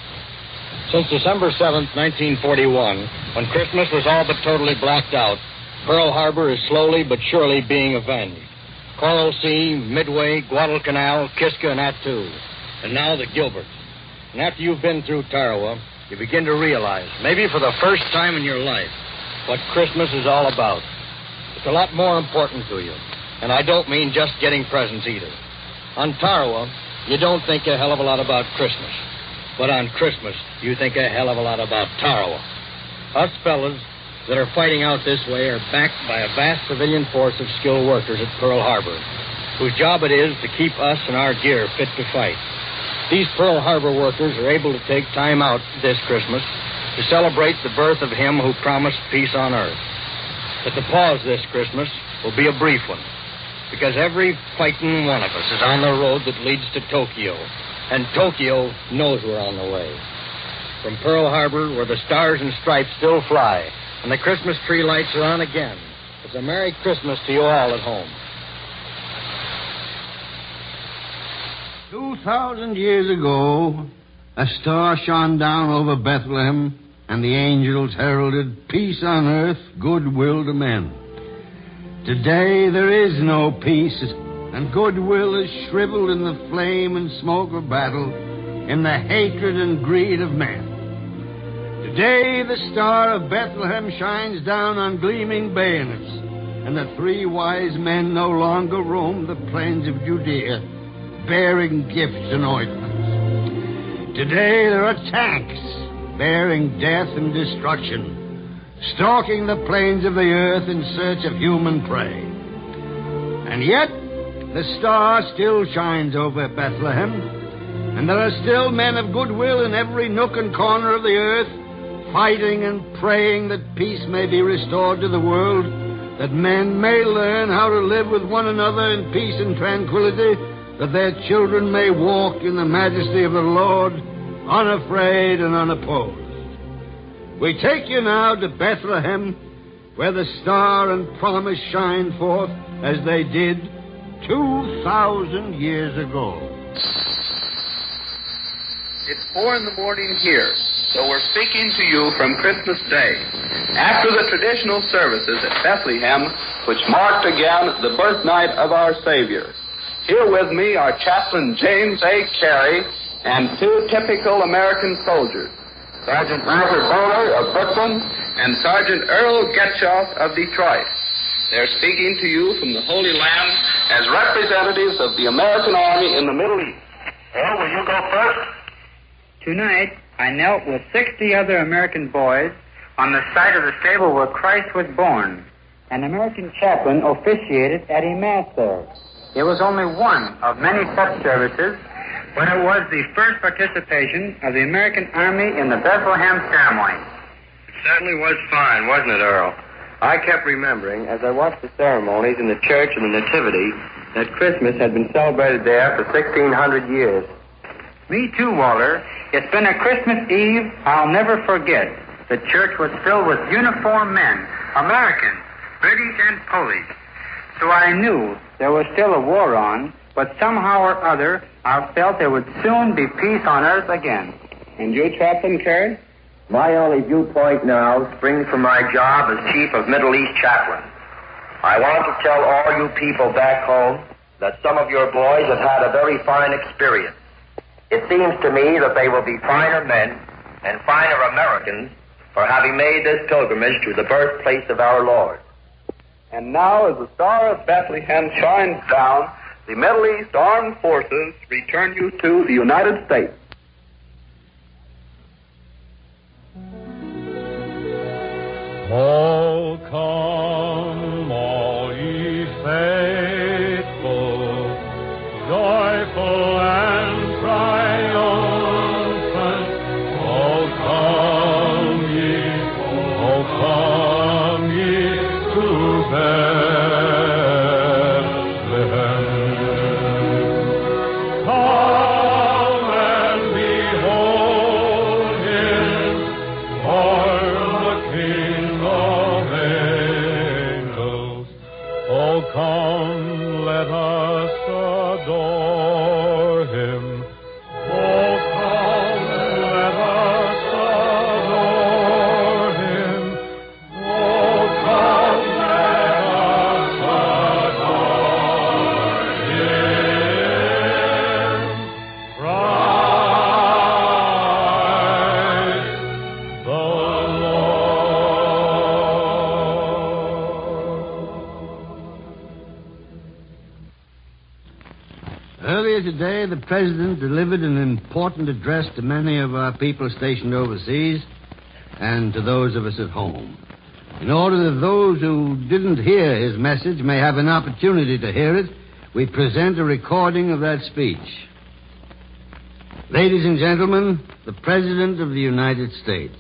Since December 7th, 1941, when Christmas was all but totally blacked out, Pearl Harbor is slowly but surely being avenged. Coral Sea, Midway, Guadalcanal, Kiska, and Attu. And now the Gilberts. And after you've been through Tarawa, you begin to realize, maybe for the first time in your life, what Christmas is all about. It's a lot more important to you. And I don't mean just getting presents either. On Tarawa, you don't think a hell of a lot about Christmas. But on Christmas, you think a hell of a lot about Tarawa. Us fellas that are fighting out this way are backed by a vast civilian force of skilled workers at Pearl Harbor, whose job it is to keep us and our gear fit to fight. These Pearl Harbor workers are able to take time out this Christmas to celebrate the birth of him who promised peace on earth. But the pause this Christmas will be a brief one, because every fighting one of us is on the road that leads to Tokyo, and Tokyo knows we're on the way. From Pearl Harbor, where the stars and stripes still fly, and the Christmas tree lights are on again, it's a Merry Christmas to you all at home. 2,000 years ago, a star shone down over Bethlehem, and the angels heralded peace on earth, goodwill to men. Today there is no peace, and goodwill is shriveled in the flame and smoke of battle, in the hatred and greed of men. Today the star of Bethlehem shines down on gleaming bayonets and the 3 wise men no longer roam the plains of Judea, bearing gifts and ointments. Today there are tanks bearing death and destruction, stalking the plains of the earth in search of human prey. And yet, the star still shines over Bethlehem, and there are still men of goodwill in every nook and corner of the earth, fighting and praying that peace may be restored to the world, that men may learn how to live with one another in peace and tranquility, that their children may walk in the majesty of the Lord, unafraid and unopposed. We take you now to Bethlehem, where the star and promise shine forth as they did 2,000 years ago. It's 4 in the morning here, so we're speaking to you from Christmas Day, after the traditional services at Bethlehem, which marked again the birth night of our Savior. Here with me are Chaplain James A. Carey and 2 typical American soldiers, Sergeant Arthur Bowler of Brooklyn and Sergeant Earl Getchoff of Detroit. They're speaking to you from the Holy Land as representatives of the American Army in the Middle East. Earl, will you go first? Tonight, I knelt with 60 other American boys on the site of the stable where Christ was born. An American chaplain officiated at a mass there. It was only one of many such services, but it was the first participation of the American Army in the Bethlehem ceremony. It certainly was fine, wasn't it, Earl? I kept remembering, as I watched the ceremonies in the church of the Nativity, that Christmas had been celebrated there for 1,600 years. Me too, Walter. It's been a Christmas Eve I'll never forget. The church was filled with uniformed men, Americans, British and Polish. So I knew there was still a war on, but somehow or other, I felt there would soon be peace on earth again. And you, Chaplain Carey? My only viewpoint now springs from my job as Chief of Middle East Chaplain. I want to tell all you people back home that some of your boys have had a very fine experience. It seems to me that they will be finer men and finer Americans for having made this pilgrimage to the birthplace of our Lord. And now, as the Star of Bethlehem shines down, the Middle East Armed Forces return you to the United States. Oh, come, all ye faithful, joyful and triumphant. Oh, come ye to Bethlehem. Come and behold him, born the King of angels. Oh, come, let us adore him. Oh, come, let us adore him. Oh, come, let us adore him. Christ the Earlier today, the President delivered an important address to many of our people stationed overseas and to those of us at home. In order that those who didn't hear his message may have an opportunity to hear it, we present a recording of that speech. Ladies and gentlemen, the President of the United States.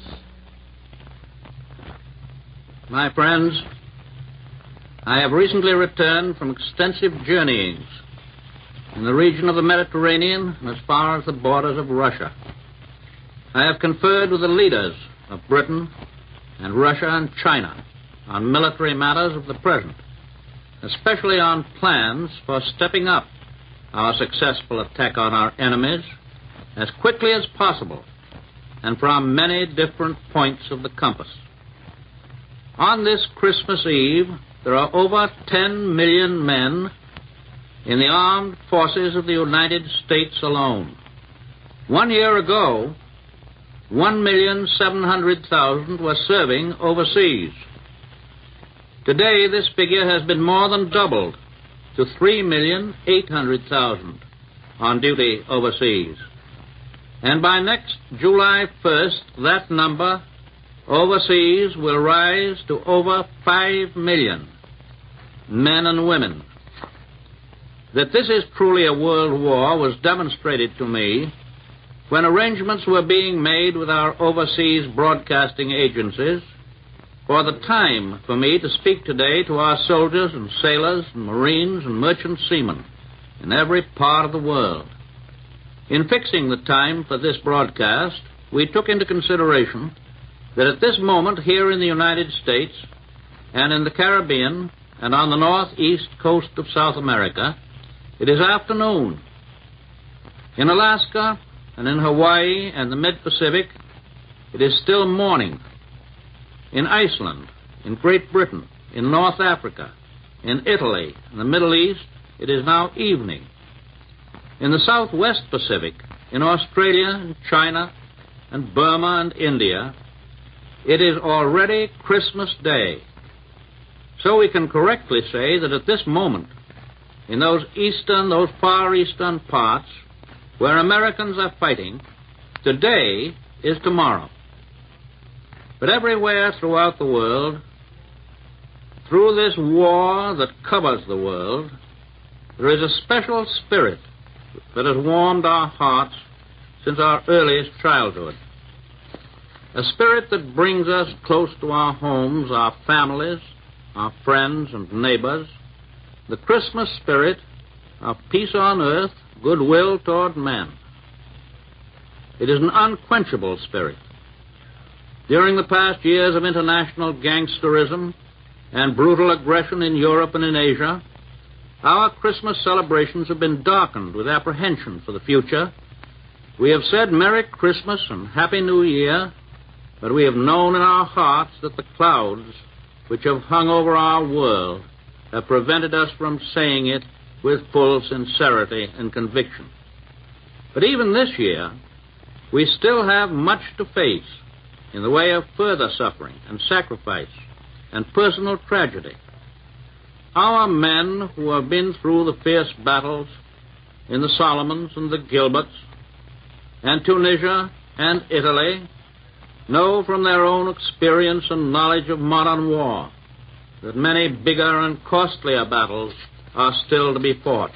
My friends, I have recently returned from extensive journeyings in the region of the Mediterranean and as far as the borders of Russia. I have conferred with the leaders of Britain and Russia and China on military matters of the present, especially on plans for stepping up our successful attack on our enemies as quickly as possible and from many different points of the compass. On this Christmas Eve, there are over 10 million men in the armed forces of the United States alone. 1 year ago, 1,700,000 were serving overseas. Today, this figure has been more than doubled to 3,800,000 on duty overseas. And by next July 1st, that number overseas will rise to over 5 million, men and women. That this is truly a world war was demonstrated to me when arrangements were being made with our overseas broadcasting agencies for the time for me to speak today to our soldiers and sailors and Marines and merchant seamen in every part of the world. In fixing the time for this broadcast, we took into consideration that at this moment here in the United States and in the Caribbean and on the northeast coast of South America, it is afternoon. In Alaska and in Hawaii and the mid-Pacific, it is still morning. In Iceland, in Great Britain, in North Africa, in Italy, in the Middle East, it is now evening. In the Southwest Pacific, in Australia and China and Burma and India, it is already Christmas Day. So we can correctly say that at this moment, in those far eastern parts where Americans are fighting, today is tomorrow. But everywhere throughout the world, through this war that covers the world, there is a special spirit that has warmed our hearts since our earliest childhood. A spirit that brings us close to our homes, our families, our friends and neighbors. The Christmas spirit of peace on earth, goodwill toward men. It is an unquenchable spirit. During the past years of international gangsterism and brutal aggression in Europe and in Asia, our Christmas celebrations have been darkened with apprehension for the future. We have said Merry Christmas and Happy New Year, but we have known in our hearts that the clouds which have hung over our world have prevented us from saying it with full sincerity and conviction. But even this year, we still have much to face in the way of further suffering and sacrifice and personal tragedy. Our men who have been through the fierce battles in the Solomons and the Gilberts and Tunisia and Italy know from their own experience and knowledge of modern war that many bigger and costlier battles are still to be fought.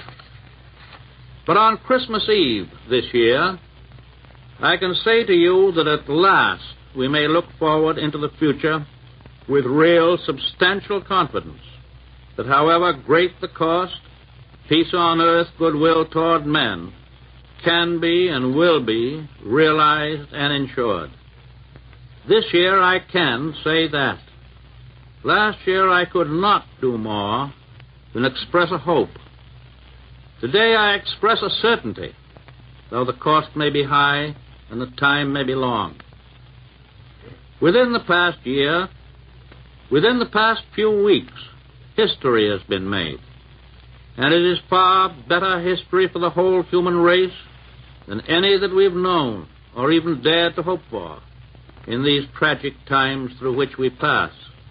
But on Christmas Eve this year, I can say to you that at last we may look forward into the future with real, substantial confidence that however great the cost, peace on earth, goodwill toward men can be and will be realized and ensured. This year I can say that. Last year I could not do more than express a hope. Today I express a certainty, though the cost may be high and the time may be long. Within the past year, within the past few weeks, history has been made. And it is far better history for the whole human race than any that we've known or even dared to hope for in these tragic times through which we pass.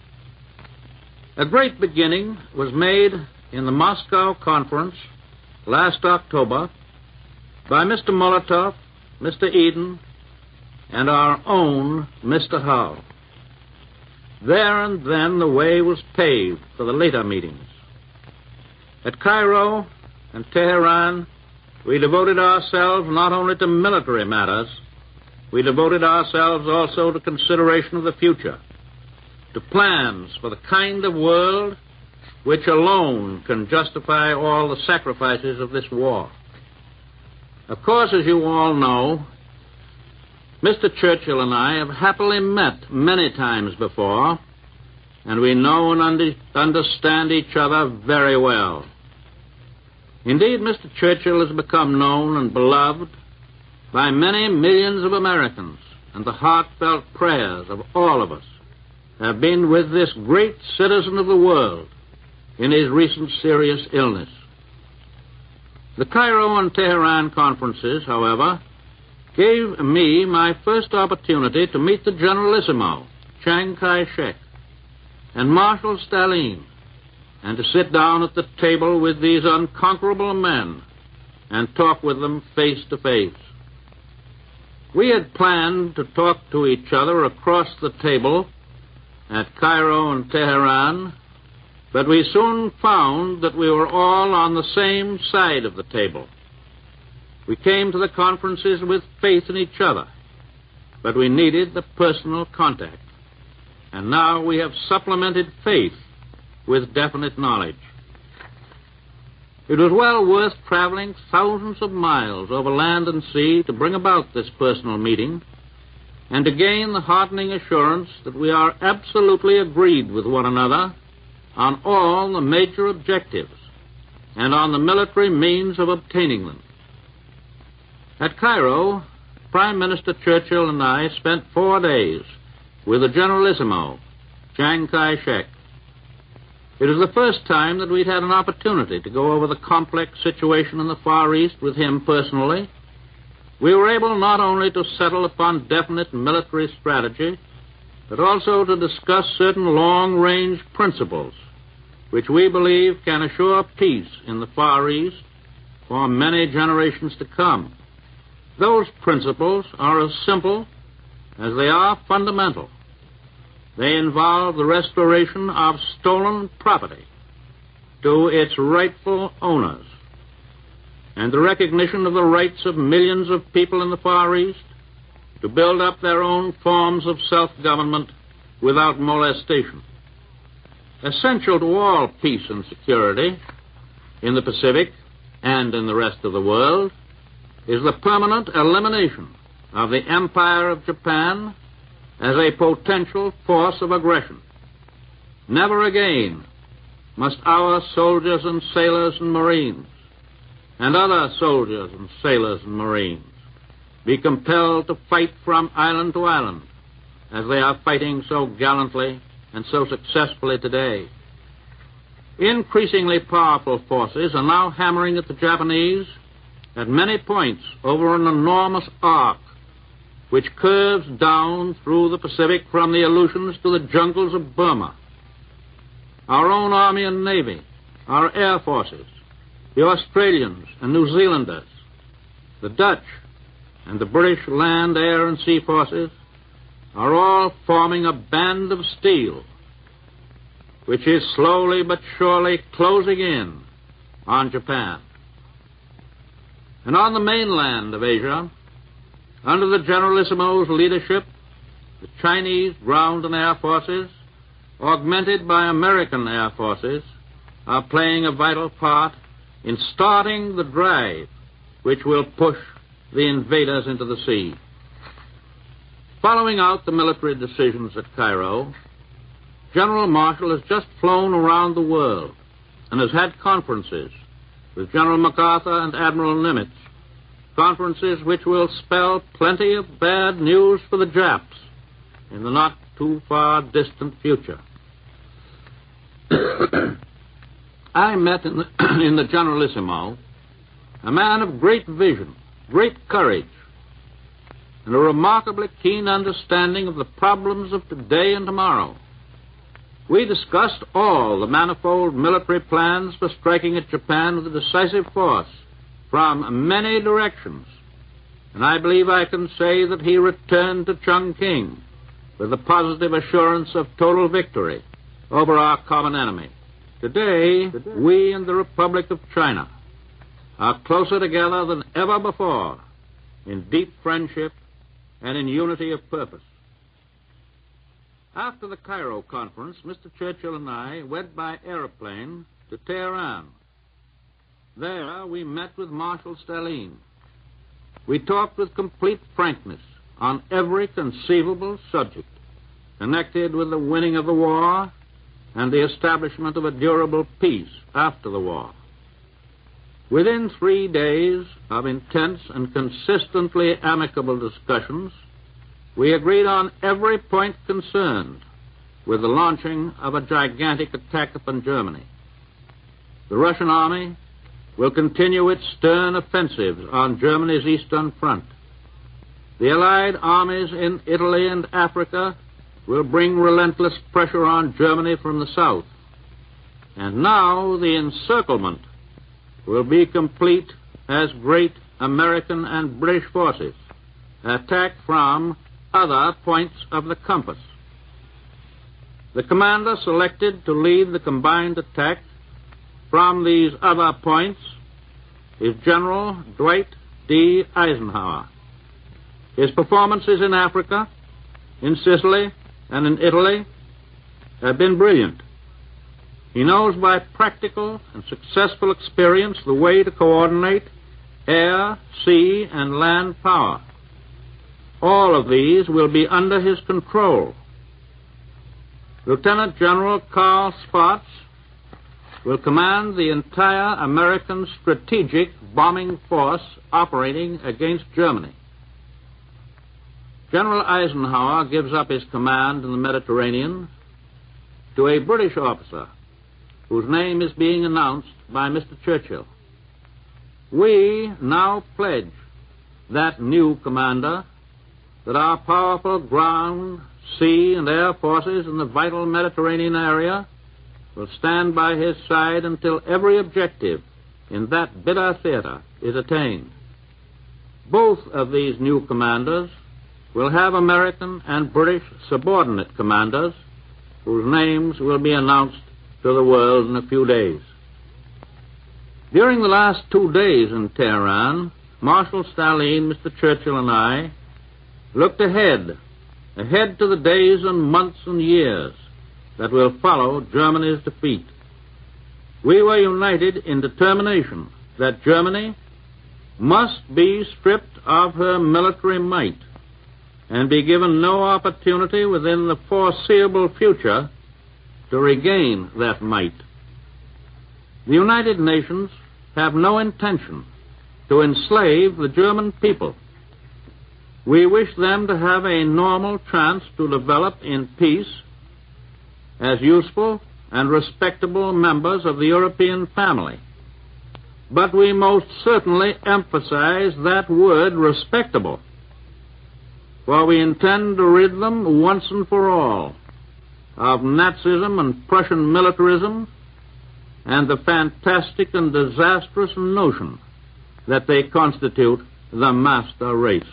A great beginning was made in the Moscow Conference last October by Mr. Molotov, Mr. Eden, and our own Mr. Hull. There and then the way was paved for the later meetings. At Cairo and Tehran, we devoted ourselves not only to military matters, we devoted ourselves also to consideration of the future, to plans for the kind of world which alone can justify all the sacrifices of this war. Of course, as you all know, Mr. Churchill and I have happily met many times before, and we know and understand each other very well. Indeed, Mr. Churchill has become known and beloved by many millions of Americans, and the heartfelt prayers of all of us have been with this great citizen of the world in his recent serious illness. The Cairo and Tehran conferences, however, gave me my first opportunity to meet the Generalissimo, Chiang Kai-shek. and Marshal Stalin, and to sit down at the table with these unconquerable men and talk with them face to face. We had planned to talk to each other across the table at Cairo and Tehran, but we soon found that we were all on the same side of the table. We came to the conferences with faith in each other, but we needed the personal contact. And now we have supplemented faith with definite knowledge. It was well worth traveling thousands of miles over land and sea to bring about this personal meeting and to gain the heartening assurance that we are absolutely agreed with one another on all the major objectives and on the military means of obtaining them. At Cairo, Prime Minister Churchill and I spent 4 days with the Generalissimo, Chiang Kai-shek. It was the first time that we'd had an opportunity to go over the complex situation in the Far East with him personally. We were able not only to settle upon definite military strategy, but also to discuss certain long-range principles which we believe can assure peace in the Far East for many generations to come. Those principles are as simple as they are fundamental. They involve the restoration of stolen property to its rightful owners and the recognition of the rights of millions of people in the Far East to build up their own forms of self-government without molestation. Essential to all peace and security in the Pacific and in the rest of the world is the permanent elimination of the Empire of Japan as a potential force of aggression. Never again must our soldiers and sailors and Marines and other soldiers and sailors and Marines be compelled to fight from island to island as they are fighting so gallantly and so successfully today. Increasingly powerful forces are now hammering at the Japanese at many points over an enormous arc which curves down through the Pacific from the Aleutians to the jungles of Burma. Our own Army and Navy, our Air Forces, the Australians and New Zealanders, the Dutch and the British Land, Air and Sea Forces are all forming a band of steel which is slowly but surely closing in on Japan. And on the mainland of Asia, under the Generalissimo's leadership, the Chinese ground and air forces, augmented by American air forces, are playing a vital part in starting the drive which will push the invaders into the sea. Following out the military decisions at Cairo, General Marshall has just flown around the world and has had conferences with General MacArthur and Admiral Nimitz, conferences which will spell plenty of bad news for the Japs in the not-too-far-distant future. I met in the Generalissimo a man of great vision, great courage, and a remarkably keen understanding of the problems of today and tomorrow. We discussed all the manifold military plans for striking at Japan with a decisive force from many directions, and I believe I can say that he returned to Chongqing with the positive assurance of total victory over our common enemy. Today, we and the Republic of China are closer together than ever before in deep friendship and in unity of purpose. After the Cairo conference, Mr. Churchill and I went by aeroplane to Tehran. There, we met with Marshal Stalin. We talked with complete frankness on every conceivable subject connected with the winning of the war and the establishment of a durable peace after the war. Within 3 days of intense and consistently amicable discussions, we agreed on every point concerned with the launching of a gigantic attack upon Germany. The Russian army will continue its stern offensives on Germany's eastern front. The Allied armies in Italy and Africa will bring relentless pressure on Germany from the south. And now the encirclement will be complete as great American and British forces attack from other points of the compass. The commander selected to lead the combined attack from these other points is General Dwight D. Eisenhower. His performances in Africa, in Sicily, and in Italy have been brilliant. He knows by practical and successful experience the way to coordinate air, sea, and land power. All of these will be under his control. Lieutenant General Carl Spaatz will command the entire American strategic bombing force operating against Germany. General Eisenhower gives up his command in the Mediterranean to a British officer whose name is being announced by Mr. Churchill. We now pledge that new commander that our powerful ground, sea, and air forces in the vital Mediterranean area will stand by his side until every objective in that bitter theater is attained. Both of these new commanders will have American and British subordinate commanders whose names will be announced to the world in a few days. During the last 2 days in Tehran, Marshal Stalin, Mr. Churchill, and I looked ahead to the days and months and years that will follow Germany's defeat. We were united in determination that Germany must be stripped of her military might and be given no opportunity within the foreseeable future to regain that might. The United Nations have no intention to enslave the German people. We wish them to have a normal chance to develop in peace as useful and respectable members of the European family. But we most certainly emphasize that word respectable, for we intend to rid them once and for all of Nazism and Prussian militarism and the fantastic and disastrous notion that they constitute the master race.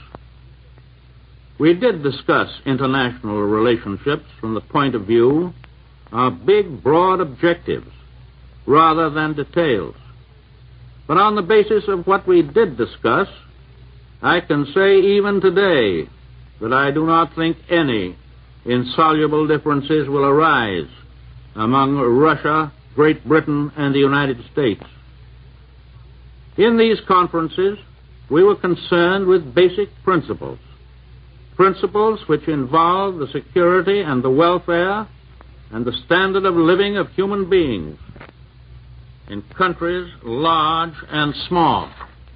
We did discuss international relationships from the point of view of big, broad objectives rather than details. But on the basis of what we did discuss, I can say even today that I do not think any insoluble differences will arise among Russia, Great Britain, and the United States. In these conferences, we were concerned with basic principles which involve the security and the welfare and the standard of living of human beings in countries large and small.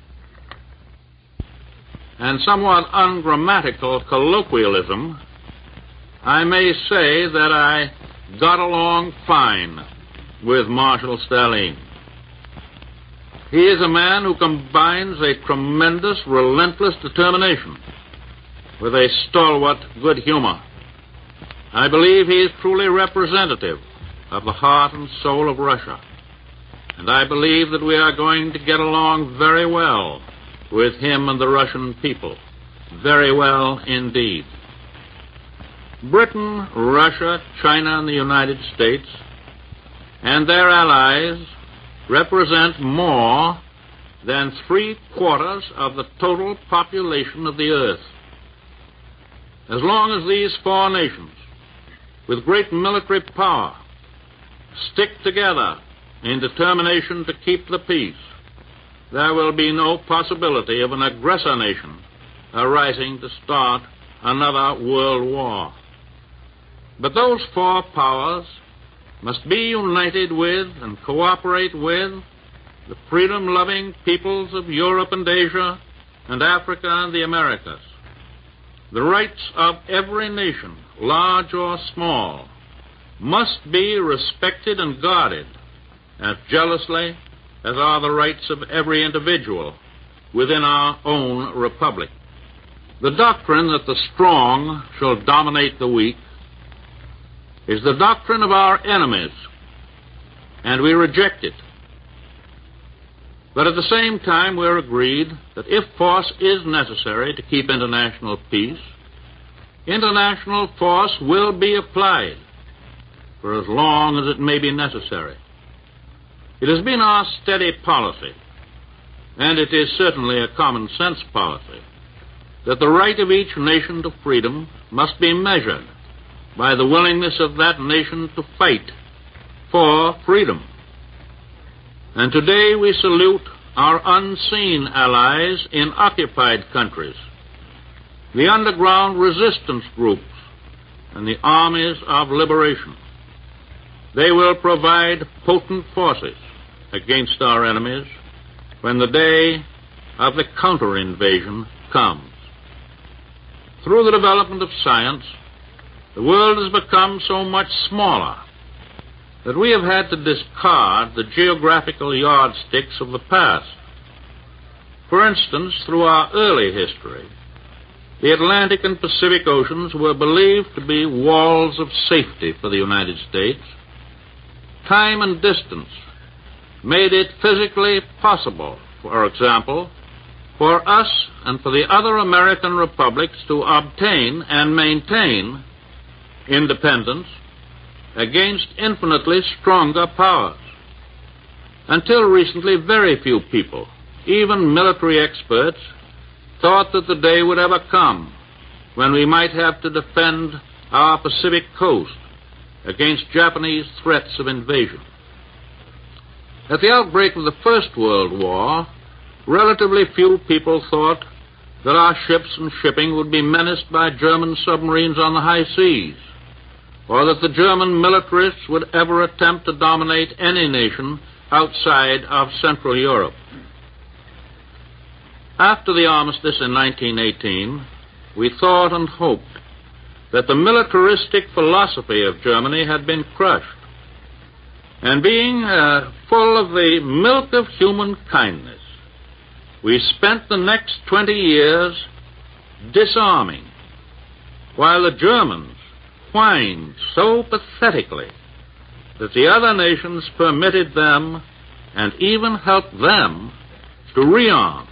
And somewhat ungrammatical colloquialism, I may say that I got along fine with Marshal Stalin. He is a man who combines a tremendous, relentless determination with a stalwart good humor. I believe he is truly representative of the heart and soul of Russia. And I believe that we are going to get along very well with him and the Russian people. Very well indeed. Britain, Russia, China, and the United States and their allies represent more than 3/4 of the total population of the earth. As long as these four nations, with great military power, stick together in determination to keep the peace, there will be no possibility of an aggressor nation arising to start another world war. But those four powers must be united with and cooperate with the freedom-loving peoples of Europe and Asia and Africa and the Americas. The rights of every nation, large or small, must be respected and guarded as jealously as are the rights of every individual within our own republic. The doctrine that the strong shall dominate the weak is the doctrine of our enemies, and we reject it. But at the same time, we're agreed that if force is necessary to keep international peace, international force will be applied for as long as it may be necessary. It has been our steady policy, and it is certainly a common sense policy, that the right of each nation to freedom must be measured by the willingness of that nation to fight for freedom. And today we salute our unseen allies in occupied countries, the underground resistance groups, and the armies of liberation. They will provide potent forces against our enemies when the day of the counter-invasion comes. Through the development of science, the world has become so much smaller that we have had to discard the geographical yardsticks of the past. For instance, through our early history, the Atlantic and Pacific Oceans were believed to be walls of safety for the United States. Time and distance made it physically possible, for example, for us and for the other American republics to obtain and maintain independence against infinitely stronger powers. Until recently, very few people, even military experts, thought that the day would ever come when we might have to defend our Pacific coast against Japanese threats of invasion. At the outbreak of the First World War, relatively few people thought that our ships and shipping would be menaced by German submarines on the high seas, or that the German militarists would ever attempt to dominate any nation outside of Central Europe. After the armistice in 1918, we thought and hoped that the militaristic philosophy of Germany had been crushed, and being full of the milk of human kindness, we spent the next 20 years disarming, while the Germans whined so pathetically that the other nations permitted them and even helped them to rearm.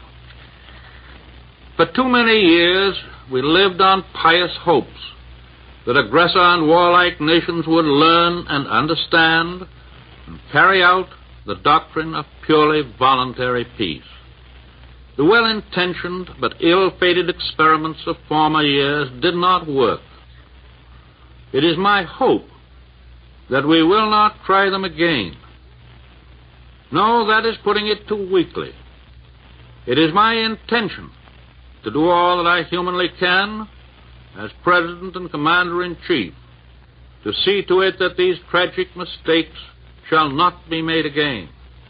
For too many years, we lived on pious hopes that aggressor and warlike nations would learn and understand and carry out the doctrine of purely voluntary peace. The well-intentioned but ill-fated experiments of former years did not work. It is my hope that we will not try them again. No, that is putting it too weakly. It is my intention to do all that I humanly can as President and Commander-in-Chief to see to it that these tragic mistakes shall not be made again.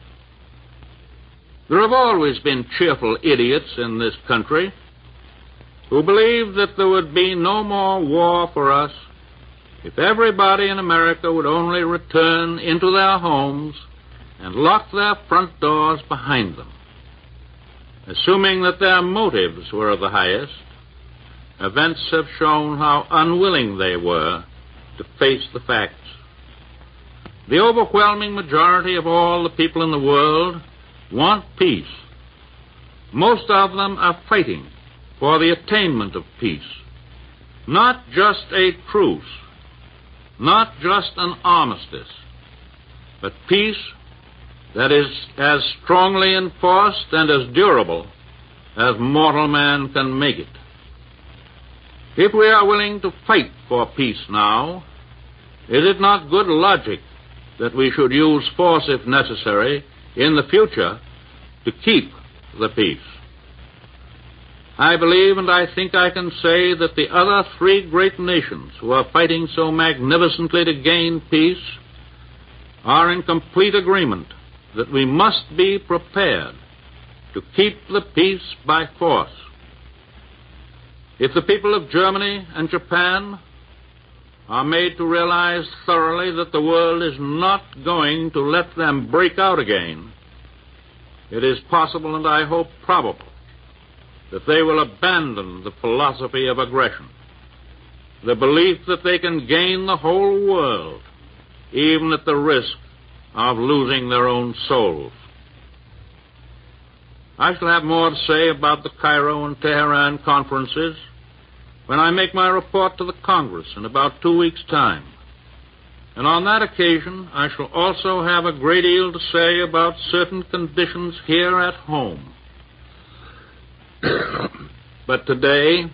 There have always been cheerful idiots in this country who believed that there would be no more war for us if everybody in America would only return into their homes and lock their front doors behind them. Assuming that their motives were of the highest, events have shown how unwilling they were to face the facts. The overwhelming majority of all the people in the world want peace. Most of them are fighting for the attainment of peace. Not just a truce, not just an armistice, but peace that is as strongly enforced and as durable as mortal man can make it. If we are willing to fight for peace now, is it not good logic that we should use force if necessary in the future to keep the peace? I believe and I think I can say that the other three great nations who are fighting so magnificently to gain peace are in complete agreement that we must be prepared to keep the peace by force. If the people of Germany and Japan are made to realize thoroughly that the world is not going to let them break out again, it is possible and I hope probable that they will abandon the philosophy of aggression. the belief that they can gain the whole world, even at the risk of losing their own souls. I shall have more to say about the Cairo and Tehran conferences when I make my report to the Congress in about 2 weeks' time. And on that occasion, I shall also have a great deal to say about certain conditions here at home. But today,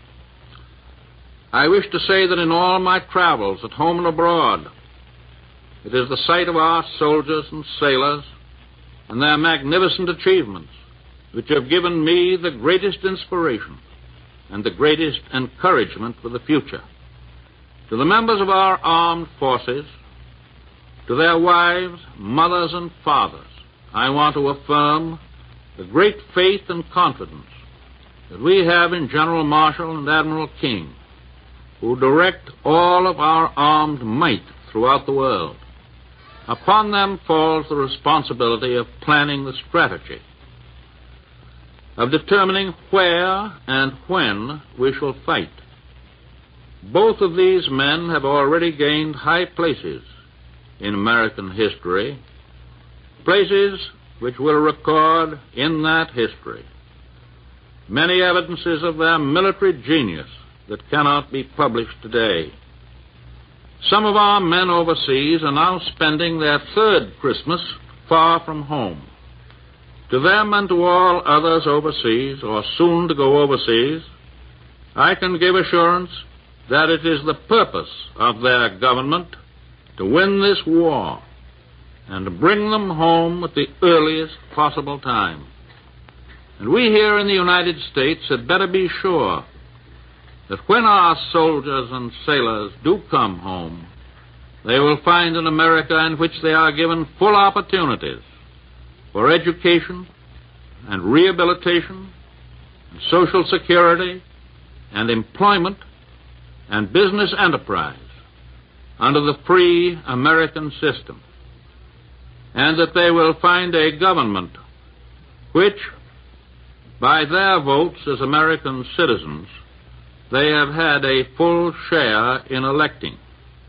I wish to say that in all my travels, at home and abroad, it is the sight of our soldiers and sailors and their magnificent achievements which have given me the greatest inspiration and the greatest encouragement for the future. To the members of our armed forces, to their wives, mothers, and fathers, I want to affirm the great faith and confidence that we have in General Marshall and Admiral King, who direct all of our armed might throughout the world. Upon them falls the responsibility of planning the strategy, of determining where and when we shall fight. Both of these men have already gained high places in American history, places which will record in that history many evidences of their military genius that cannot be published today. Some of our men overseas are now spending their third Christmas far from home. To them and to all others overseas, or soon to go overseas, I can give assurance that it is the purpose of their government to win this war and to bring them home at the earliest possible time. And we here in the United States had better be sure that when our soldiers and sailors do come home, they will find an America in which they are given full opportunities for education and rehabilitation and social security and employment and business enterprise under the free American system, and that they will find a government which, by their votes as American citizens, they have had a full share in electing.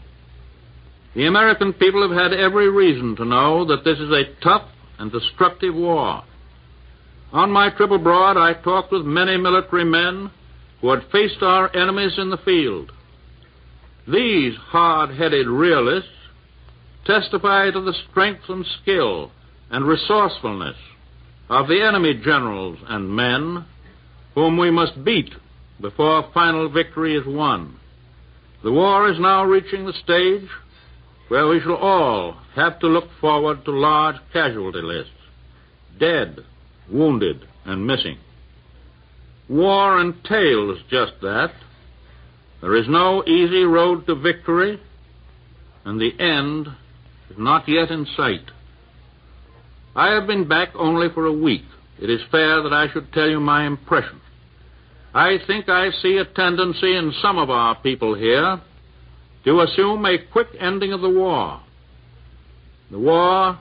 The American people have had every reason to know that this is a tough and destructive war. On my trip abroad, I talked with many military men who had faced our enemies in the field. These hard-headed realists testify to the strength and skill and resourcefulness of the enemy generals and men whom we must beat before final victory is won. The war is now reaching the stage where we shall all have to look forward to large casualty lists, dead, wounded, and missing. War entails just that. There is no easy road to victory, and the end is not yet in sight. I have been back only for a week. It is fair that I should tell you my impression. I think I see a tendency in some of our people here to assume a quick ending of the war. The war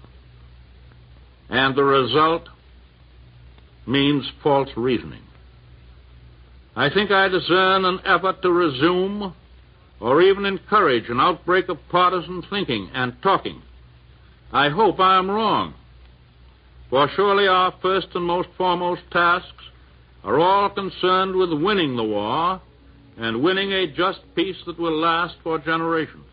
and the result means false reasoning. I think I discern an effort to resume or even encourage an outbreak of partisan thinking and talking. I hope I am wrong, for surely our first and most foremost tasks are all concerned with winning the war and winning a just peace that will last for generations.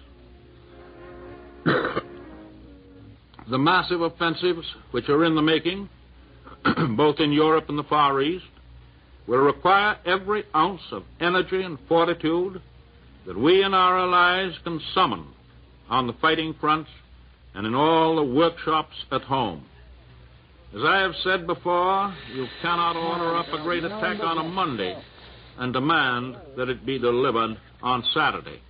The massive offensives which are in the making, both in Europe and the Far East, will require every ounce of energy and fortitude that we and our allies can summon on the fighting fronts and in all the workshops at home. As I have said before, you cannot order up a great attack on a Monday and demand that it be delivered on Saturday.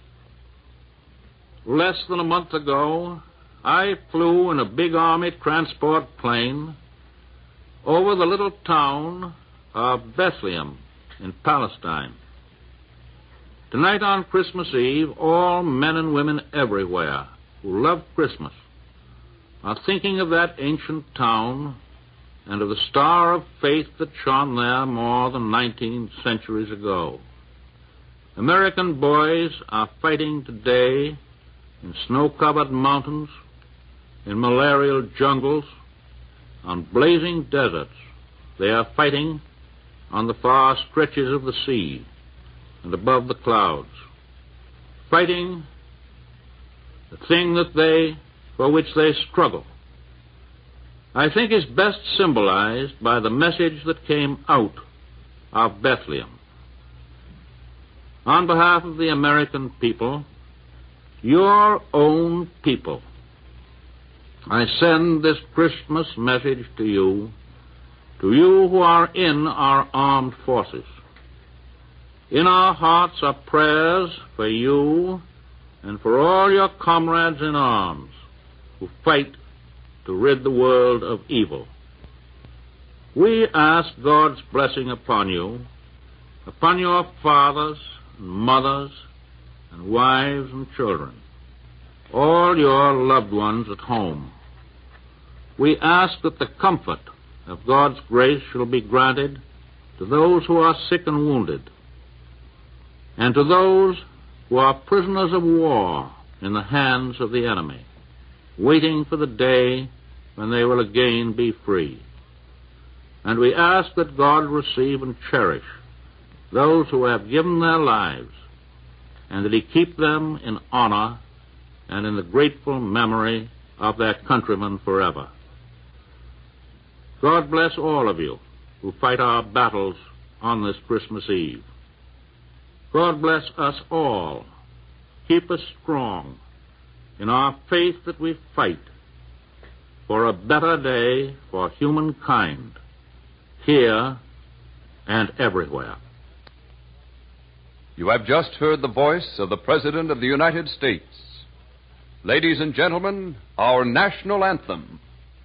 Less than a month ago, I flew in a big Army transport plane over the little town of Bethlehem in Palestine. Tonight on Christmas Eve, all men and women everywhere who love Christmas are thinking of that ancient town and of the star of faith that shone there more than 19 centuries ago. American boys are fighting today in snow-covered mountains, in malarial jungles, on blazing deserts. They are fighting on the far stretches of the sea and above the clouds, fighting the thing for which they struggle. I think is best symbolized by the message that came out of Bethlehem. On behalf of the American people, your own people, I send this Christmas message to you who are in our armed forces. In our hearts are prayers for you and for all your comrades in arms who fight to rid the world of evil. We ask God's blessing upon you, upon your fathers and mothers and wives and children, all your loved ones at home. We ask that the comfort of God's grace shall be granted to those who are sick and wounded, and to those who are prisoners of war in the hands of the enemy, waiting for the day when they will again be free. And we ask that God receive and cherish those who have given their lives, and that He keep them in honor and in the grateful memory of their countrymen forever. God bless all of you who fight our battles on this Christmas Eve. God bless us all. Keep us strong in our faith that we fight for a better day for humankind, here and everywhere. You have just heard the voice of the President of the United States. Ladies and gentlemen, our national anthem.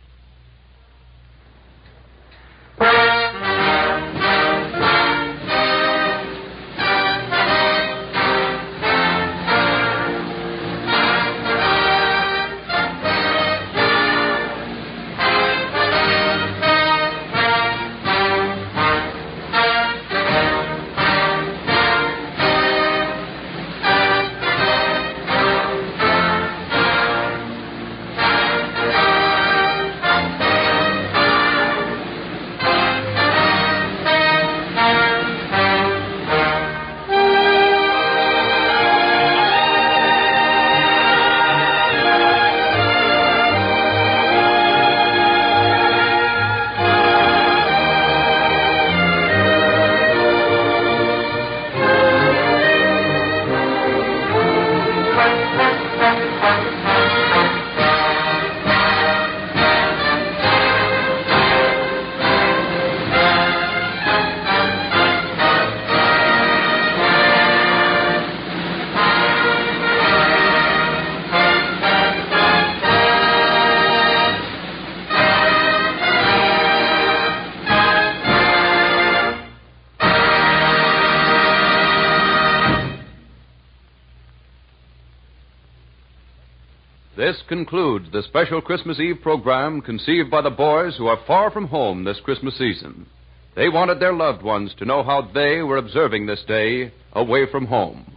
This concludes the special Christmas Eve program conceived by the boys who are far from home this Christmas season. They wanted their loved ones to know how they were observing this day away from home.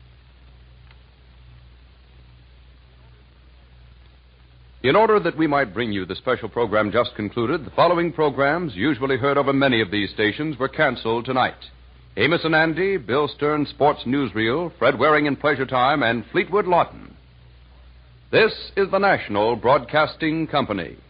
In order that we might bring you the special program just concluded, the following programs, usually heard over many of these stations, were canceled tonight. Amos and Andy, Bill Stern's Sports Newsreel, Fred Waring in Pleasure Time, and Fleetwood Lawton. This is the National Broadcasting Company.